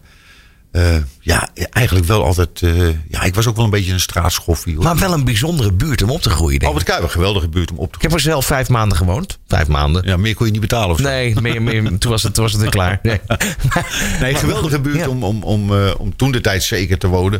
eigenlijk wel altijd... ik was ook wel een beetje een straatschoffie. Hoor. Maar wel een bijzondere buurt om op te groeien, denk ik. Albert Kuiper, geweldige buurt om op te Ik heb er zelf 5 maanden gewoond. 5 maanden. Ja, meer kon je niet betalen of zo. Nee, meer, toen was het er klaar. Nee, geweldige buurt om toen de tijd zeker te wonen.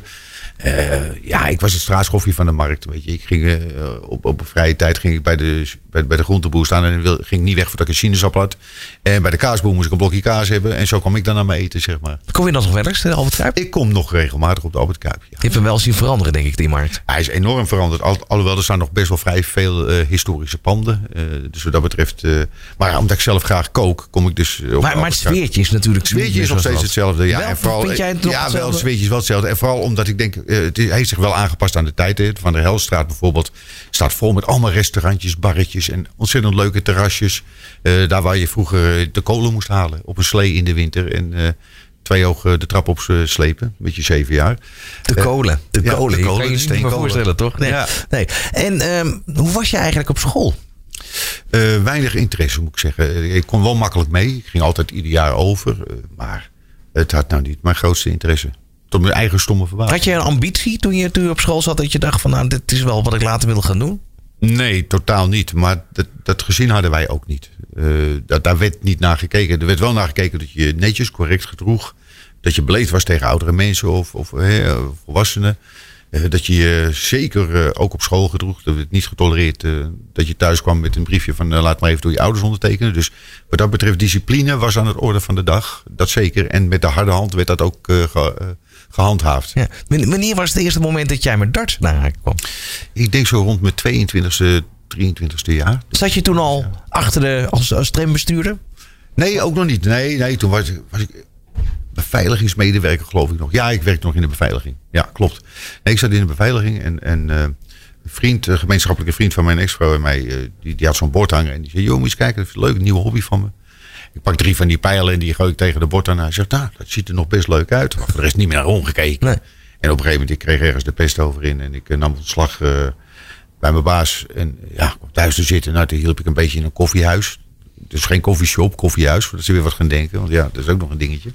Ik was het straatschoffie van de markt. Weet je. Ik ging op vrije tijd ging ik bij de groenteboer staan en ging niet weg voordat ik een sinaasappel had. En bij de kaasboer moest ik een blokje kaas hebben. En zo kwam ik dan aan mijn eten, zeg maar. Kom je dan nog wel eens, de Albert Kuip? Ik kom nog regelmatig op de Albert Kuip. Ja. Je hebt hem wel zien veranderen, denk ik, die markt. Hij is enorm veranderd. Alhoewel, er staan nog best wel vrij veel historische panden. Dus wat dat betreft... maar omdat ik zelf graag kook, kom ik dus... Maar het sfeertje is natuurlijk... Het sfeertje is nog steeds hetzelfde. Ja, wel, en vooral, vind jij het nog hetzelfde? Wel, het sfeertje is wel hetzelfde. En vooral omdat ik denk... het heeft zich wel aangepast aan de tijd. Van de Helstraat bijvoorbeeld staat vol met allemaal restaurantjes, barretjes en ontzettend leuke terrasjes. Daar waar je vroeger de kolen moest halen op een slee in de winter. En 2 ogen de trap op slepen, met je 7 jaar. De kolen. De kolen. De kan je je niet meer voorstellen, toch? Nee. Ja. Nee. En hoe was je eigenlijk op school? Weinig interesse, moet ik zeggen. Ik kon wel makkelijk mee. Ik ging altijd ieder jaar over. Maar het had nou niet mijn grootste interesse. Tot mijn eigen stomme verbazing. Had je een ambitie toen je op school zat dat je dacht van dit is wel wat ik later wil gaan doen? Nee, totaal niet. Maar dat gezin hadden wij ook niet. Daar werd niet naar gekeken. Er werd wel naar gekeken dat je netjes, correct gedroeg. Dat je beleefd was tegen oudere mensen of volwassenen. Dat je je zeker ook op school gedroeg. Er werd niet getolereerd dat je thuis kwam met een briefje van laat maar even door je ouders ondertekenen. Dus wat dat betreft discipline was aan het orde van de dag. Dat zeker. En met de harde hand werd dat ook gehandhaafd. Ja. Wanneer was het eerste moment dat jij met darts naar haak kwam? Ik denk zo rond mijn 22e, 23e jaar. Zat je toen al achter als trambestuurder? Nee, ook nog niet. Nee, toen was ik beveiligingsmedewerker, geloof ik nog. Ja, ik werkte nog in de beveiliging. Ja, klopt. Nee, ik zat in de beveiliging en een gemeenschappelijke vriend van mijn ex-vrouw en mij, die had zo'n bord hangen. En die zei, joh, moet je eens kijken, dat is een leuke nieuwe hobby van me. Ik pak 3 van die pijlen en die gooi ik tegen de bord aan. Hij zegt, dat ziet er nog best leuk uit. Maar voor de rest niet meer naar omgekeken. Nee. En op een gegeven moment, ik kreeg ergens de pest over in. En ik nam ontslag bij mijn baas. En ja, om thuis te zitten. Nou, toen hielp ik een beetje in een koffiehuis. Dus geen koffieshop, koffiehuis. Voordat ze weer wat gaan denken. Want ja, dat is ook nog een dingetje.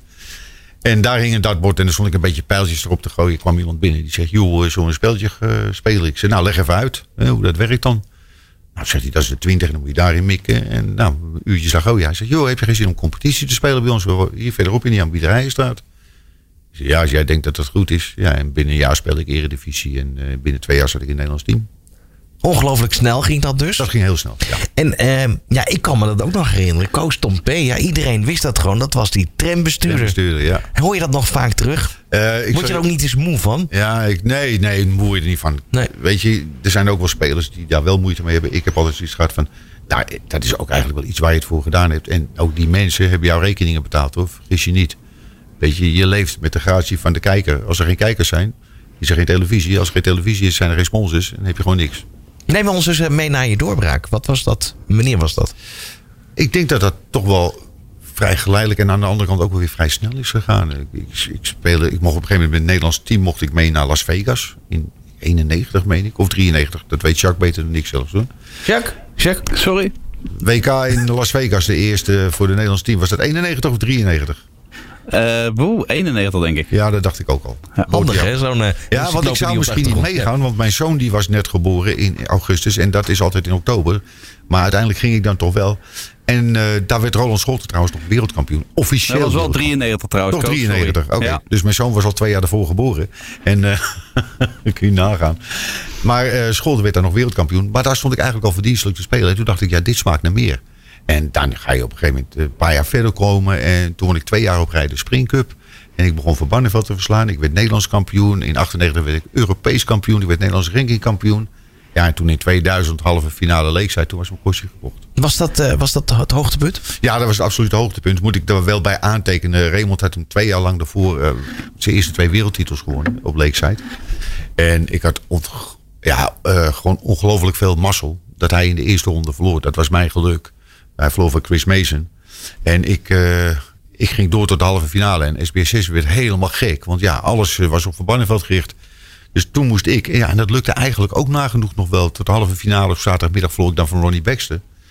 En daar hing een dartbord. En er stond ik een beetje pijltjes erop te gooien. Er kwam iemand binnen. Die zegt, joh, zo'n spelletje spelen. Ik zei, nou, leg even uit. Hoe dat werkt dan. Nou, zegt hij, dat is de 20 en dan moet je daarin mikken. En nou, een uurtje zag hij zegt, joh, heb je geen zin om competitie te spelen bij ons? Hier verderop in die aanbiederijenstraat. Ik zei, ja, als jij denkt dat dat goed is. Ja, en binnen een jaar speel ik Eredivisie. En binnen 2 jaar zat ik in het Nederlands team. Ongelooflijk snel ging dat dus? Dat ging heel snel, ja. En ik kan me dat ook nog herinneren. Koos Tom P. Ja, iedereen wist dat gewoon. Dat was die trambestuurder. Ja. Hoor je dat nog vaak terug? Word je er ook niet eens moe van? Ja, nee, moe je er niet van. Nee. Weet je, er zijn ook wel spelers die daar wel moeite mee hebben. Ik heb altijd iets gehad van, nou, dat is ook eigenlijk wel iets waar je het voor gedaan hebt. En ook die mensen hebben jouw rekeningen betaald, hoor. Vergis je niet. Weet je leeft met de gratie van de kijker. Als er geen kijkers zijn, is er geen televisie. Als er geen televisie is, zijn er geen sponsors. En dan heb je gewoon niks. Neem ons dus mee naar je doorbraak. Wat was dat? Wanneer was dat? Ik denk dat dat toch wel vrij geleidelijk en aan de andere kant ook wel weer vrij snel is gegaan. Ik mocht op een gegeven moment met het Nederlands team mocht ik mee naar Las Vegas. In 91, meen ik. Of 93. Dat weet Jacques beter dan ik zelfs, hoor. Jacques, sorry. WK in Las Vegas, de eerste voor het Nederlands team. Was dat 91 of 93? 91 denk ik. Ja, dat dacht ik ook al. Ja, handig, hè? Ja, want ik zou misschien niet meegaan. Want mijn zoon die was net geboren in augustus. En dat is altijd in oktober. Maar uiteindelijk ging ik dan toch wel. En daar werd Roland Scholten trouwens nog wereldkampioen. Officieel. Dat was wel 93 trouwens. Toch 93, oké. Ja. Dus mijn zoon was al 2 jaar ervoor geboren. En kun je nagaan. Maar Scholten werd daar nog wereldkampioen. Maar daar stond ik eigenlijk al verdienstelijk te spelen. En toen dacht ik, ja, dit smaakt naar meer. En dan ga je op een gegeven moment een paar jaar verder komen. En toen won ik 2 jaar op rij de Spring Cup. En ik begon Van Barneveld te verslaan. Ik werd Nederlands kampioen. In 98 werd ik Europees kampioen. Ik werd Nederlands rankingkampioen. Ja, en toen in 2000 halve finale Leekzijd. Toen was mijn kostje gekocht. Was dat het hoogtepunt? Ja, dat was het absolute hoogtepunt. Moet ik er wel bij aantekenen. Raymond had hem 2 jaar lang daarvoor zijn eerste 2 wereldtitels gewonnen op Leekzijd. En ik had gewoon ongelooflijk veel mazzel. Dat hij in de eerste ronde verloor. Dat was mijn geluk. Hij verloor van Chris Mason. En ik ging door tot de halve finale. En SBS6 werd helemaal gek. Want ja, alles was op Van Barneveld gericht. Dus toen moest ik. En dat lukte eigenlijk ook nagenoeg nog wel. Tot de halve finale op zaterdagmiddag verloor ik dan van Ronnie Baxter.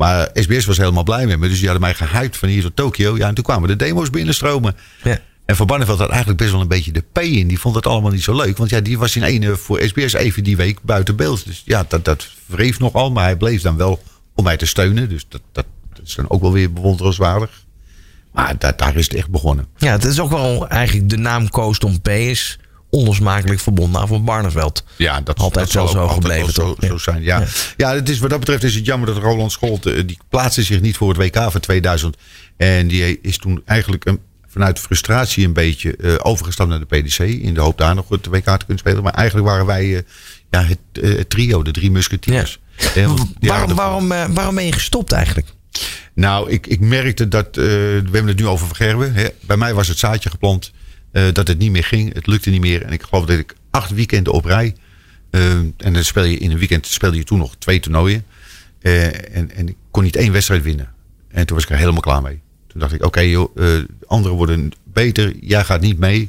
Maar SBS was helemaal blij met me. Dus die hadden mij gehyped van hier tot Tokio. Ja, en toen kwamen de demo's binnenstromen. Ja. En Van Barneveld had eigenlijk best wel een beetje de P in. Die vond het allemaal niet zo leuk. Want ja, die was in ene voor SBS even die week buiten beeld. Dus ja, dat wreef nogal. Maar hij bleef dan wel om mij te steunen. Dus dat is dan ook wel weer bewonderenswaardig. Maar daar is het echt begonnen. Ja, het is ook wel eigenlijk de naam Koos Tom P. is onlosmakelijk verbonden aan Van Barneveld. Ja, dat altijd zal zo gebleven. Zo zijn, ja. Ja, het is, wat dat betreft is het jammer dat Roland Scholt, die plaatste zich niet voor het WK van 2000. En die is toen eigenlijk vanuit frustratie een beetje overgestapt naar de PDC. In de hoop daar nog het WK te kunnen spelen. Maar eigenlijk waren wij het trio, de 3 musketiers. Ja. Waarom ben je gestopt eigenlijk? Nou, ik merkte dat, we hebben het nu over Van Gerwen. Hè. Bij mij was het zaadje geplant dat het niet meer ging. Het lukte niet meer. En ik geloof dat ik 8 weekenden op rij. En dan speel je in een weekend toen nog 2 toernooien. En ik kon niet 1 wedstrijd winnen. En toen was ik er helemaal klaar mee. Toen dacht ik, oké, anderen worden beter. Jij gaat niet mee.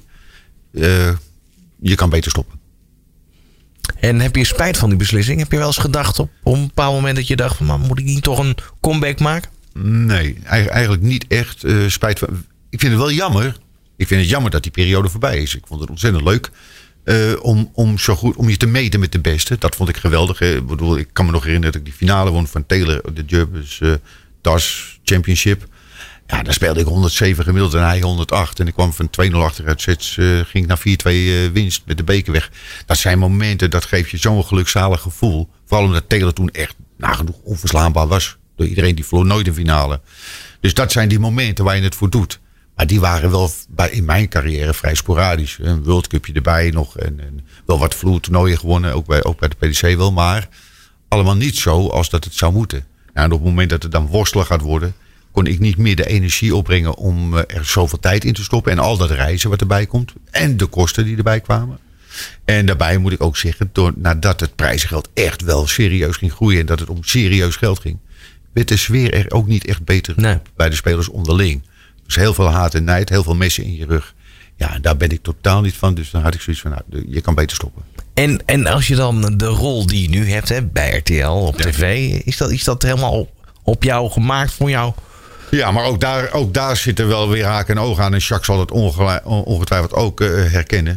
Je kan beter stoppen. En heb je spijt van die beslissing? Heb je wel eens gedacht op een bepaald moment dat je dacht van, moet ik niet toch een comeback maken? Nee, eigenlijk niet echt spijt van. Ik vind het wel jammer. Ik vind het jammer dat die periode voorbij is. Ik vond het ontzettend leuk om je te meten met de beste. Dat vond ik geweldig. Ik kan me nog herinneren dat ik die finale won van Taylor, de Jurbus DAS Championship. Ja, daar speelde ik 107 gemiddeld en hij 108. En ik kwam van 2-0 achteruit sets, ging ik naar 4-2 winst met de beker weg. Dat zijn momenten, dat geeft je zo'n gelukzalig gevoel. Vooral omdat Taylor toen echt nagenoeg onverslaanbaar was. Door iedereen, die verloor nooit een finale. Dus dat zijn die momenten waar je het voor doet. Maar die waren wel in mijn carrière vrij sporadisch. Een World Cupje erbij nog. En wel wat vloertoernooien gewonnen. Ook bij de PDC wel. Maar allemaal niet zo als dat het zou moeten. Nou, en op het moment dat het dan worstelen gaat worden, kon ik niet meer de energie opbrengen om er zoveel tijd in te stoppen. En al dat reizen wat erbij komt. En de kosten die erbij kwamen. En daarbij moet ik ook zeggen, nadat het prijzengeld echt wel serieus ging groeien. En dat het om serieus geld ging, werd de sfeer er ook niet echt beter bij de spelers onderling. Dus heel veel haat en nijd, heel veel messen in je rug. Ja, en daar ben ik totaal niet van. Dus dan had ik zoiets van, je kan beter stoppen. En als je dan de rol die je nu hebt bij RTL op tv, is dat helemaal op jou gemaakt voor jou? Ja, maar ook daar zitten wel weer haken en ogen aan. En Jacques zal het ongetwijfeld ook herkennen.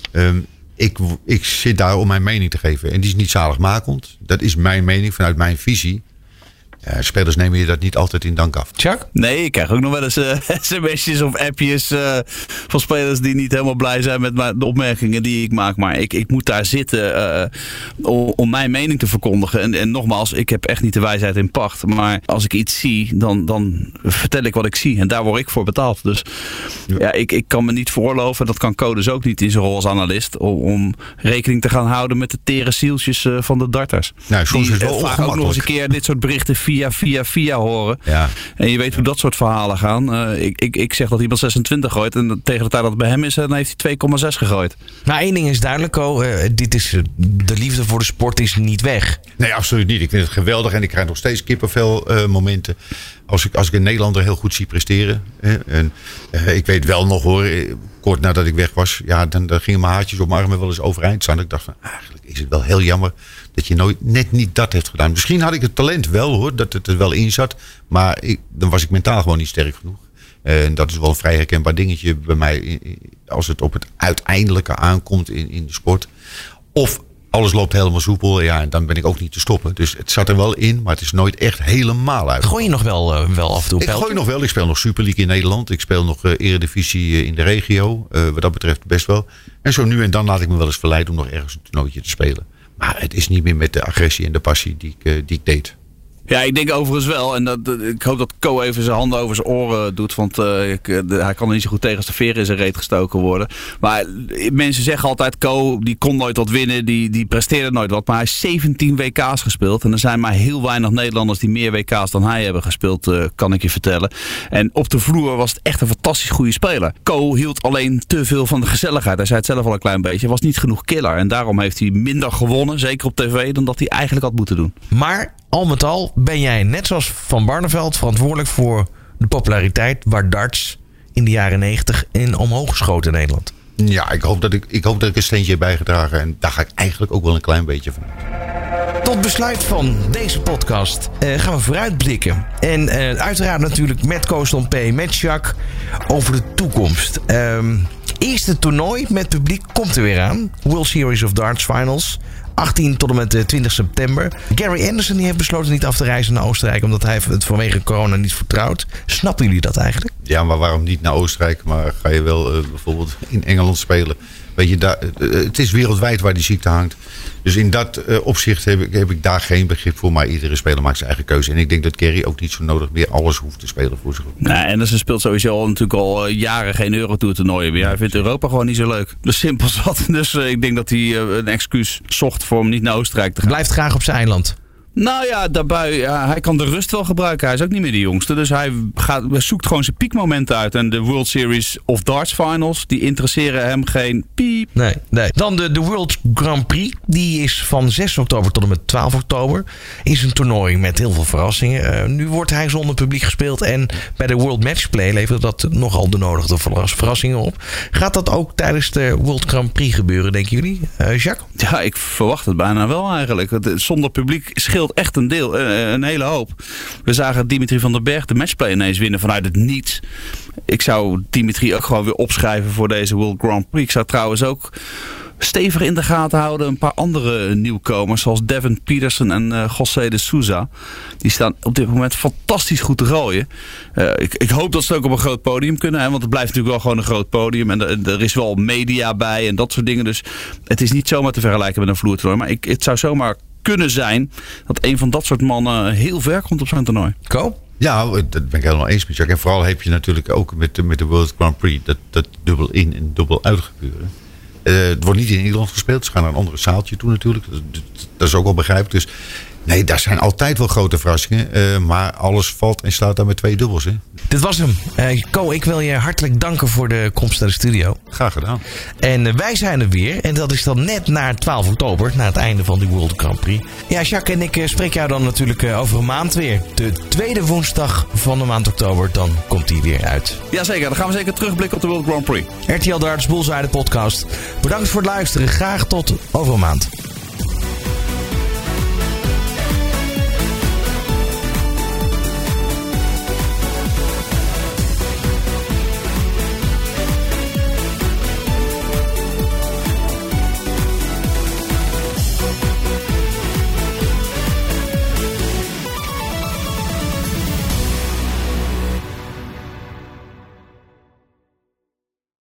Ik zit daar om mijn mening te geven. En die is niet zaligmakend. Dat is mijn mening vanuit mijn visie. Spelers nemen je dat niet altijd in dank af. Jacques? Nee, ik krijg ook nog wel eens sms'jes of appjes van spelers die niet helemaal blij zijn met de opmerkingen die ik maak. Maar ik moet daar zitten om mijn mening te verkondigen. En nogmaals, ik heb echt niet de wijsheid in pacht. Maar als ik iets zie, dan vertel ik wat ik zie. En daar word ik voor betaald. Dus ik kan me niet veroorloven, dat kan Codus ook niet in zijn rol als analist, om rekening te gaan houden met de tere zieltjes van de darters. Nou, soms is het wel vaak ook nog eens een keer dit soort berichten via horen. Ja. En je weet hoe dat soort verhalen gaan. Ik zeg dat iemand 26 gooit. En tegen de tijd dat het bij hem is, dan heeft hij 2,6 gegooid. Nou, één ding is duidelijk, de liefde voor de sport is niet weg. Nee, absoluut niet. Ik vind het geweldig. En ik krijg nog steeds kippenvel momenten. Als ik een Nederlander heel goed zie presteren. En ik weet wel nog hoor, kort nadat ik weg was. Ja, dan gingen mijn haartjes op mijn armen wel eens overeind staan. Ik dacht van, eigenlijk is het wel heel jammer dat je net niet dat heeft gedaan. Misschien had ik het talent wel hoor, dat het er wel in zat. Maar dan was ik mentaal gewoon niet sterk genoeg. En dat is wel een vrij herkenbaar dingetje bij mij. Als het op het uiteindelijke aankomt in de sport. Of alles loopt helemaal soepel. Ja, en dan ben ik ook niet te stoppen. Dus het zat er wel in, maar het is nooit echt helemaal uit. Gooi je nog wel af en toe? Ik gooi nog wel. Ik speel nog Super League in Nederland. Ik speel nog Eredivisie in de regio. Wat dat betreft best wel. En zo nu en dan laat ik me wel eens verleiden om nog ergens een toernooitje te spelen. Maar het is niet meer met de agressie en de passie die ik deed. Ja, ik denk overigens wel. En ik hoop dat Co even zijn handen over zijn oren doet. Want hij kan er niet zo goed tegen als de veer in zijn reet gestoken worden. Maar mensen zeggen altijd, Co, die kon nooit wat winnen. Die presteerde nooit wat. Maar hij heeft 17 WK's gespeeld. En er zijn maar heel weinig Nederlanders die meer WK's dan hij hebben gespeeld. Kan ik je vertellen. En op de vloer was het echt een fantastisch goede speler. Co hield alleen te veel van de gezelligheid. Hij zei het zelf al een klein beetje. Hij was niet genoeg killer. En daarom heeft hij minder gewonnen. Zeker op tv. Dan dat hij eigenlijk had moeten doen. Maar al met al ben jij net zoals Van Barneveld verantwoordelijk voor de populariteit waar darts in de jaren 90 in omhoog geschoten in Nederland. Ja, ik hoop dat ik een steentje heb bijgedragen. En daar ga ik eigenlijk ook wel een klein beetje van uit. Tot besluit van deze podcast gaan we vooruitblikken. En uiteraard natuurlijk met Koos P, met Jacques over de toekomst. Eerste toernooi met publiek komt er weer aan. World Series of Darts Finals. 18 tot en met 20 september. Gary Anderson die heeft besloten niet af te reizen naar Oostenrijk, omdat hij het vanwege corona niet vertrouwt. Snappen jullie dat eigenlijk? Ja, maar waarom niet naar Oostenrijk? Maar ga je wel bijvoorbeeld in Engeland spelen? Weet je, het is wereldwijd waar die ziekte hangt. Dus in dat opzicht heb ik daar geen begrip voor. Maar iedere speler maakt zijn eigen keuze. En ik denk dat Gary ook niet zo nodig meer alles hoeft te spelen voor zich. Nee, Anderson speelt sowieso natuurlijk al jaren geen Eurotour toernooien meer. Hij vindt Europa gewoon niet zo leuk. Dus simpel zat. Dus ik denk dat hij een excuus zocht voor hem niet naar Oostenrijk te gaan. Blijft graag op zijn eiland. Nou ja, daarbij, hij kan de rust wel gebruiken. Hij is ook niet meer de jongste. Dus hij zoekt gewoon zijn piekmomenten uit. En de World Series of Darts Finals, die interesseren hem geen piep. Nee. Dan de World Grand Prix. Die is van 6 oktober tot en met 12 oktober. Is een toernooi met heel veel verrassingen. Nu wordt hij zonder publiek gespeeld. En bij de World Matchplay levert dat nogal de nodige verrassingen op. Gaat dat ook tijdens de World Grand Prix gebeuren, denken jullie? Jacques? Ja, ik verwacht het bijna wel eigenlijk. Zonder publiek scheelt echt een hele hoop. We zagen Dimitri van den Berg de matchplay ineens winnen vanuit het niets. Ik zou Dimitri ook gewoon weer opschrijven voor deze World Grand Prix. Ik zou trouwens ook stevig in de gaten houden een paar andere nieuwkomers, zoals Devin Peterson en José de Souza. Die staan op dit moment fantastisch goed te gooien. Ik hoop dat ze ook op een groot podium kunnen, hè, want het blijft natuurlijk wel gewoon een groot podium. En er is wel media bij en dat soort dingen. Dus het is niet zomaar te vergelijken met een vloertoernooi. Maar het zou zomaar kunnen zijn dat een van dat soort mannen heel ver komt op zo'n toernooi. Ko? Ja, dat ben ik helemaal eens met Jacques. En vooral heb je natuurlijk ook met de World Grand Prix dat dubbel in en dubbel uit gebeuren. Het wordt niet in Nederland gespeeld. Ze gaan naar een andere zaaltje toe natuurlijk. Dat is ook wel begrijpelijk. Dus nee, daar zijn altijd wel grote verrassingen. Maar alles valt en slaat daar met 2 dubbels. Hè? Dit was hem. Ko, ik wil je hartelijk danken voor de komst naar de studio. Graag gedaan. En wij zijn er weer. En dat is dan net na 12 oktober. Na het einde van de World Grand Prix. Ja, Jacques en ik spreken jou dan natuurlijk over een maand weer. De tweede woensdag van de maand oktober. Dan komt die weer uit. Jazeker, dan gaan we zeker terugblikken op de World Grand Prix. RTL Darts Bullseye de podcast. Bedankt voor het luisteren. Graag tot over een maand.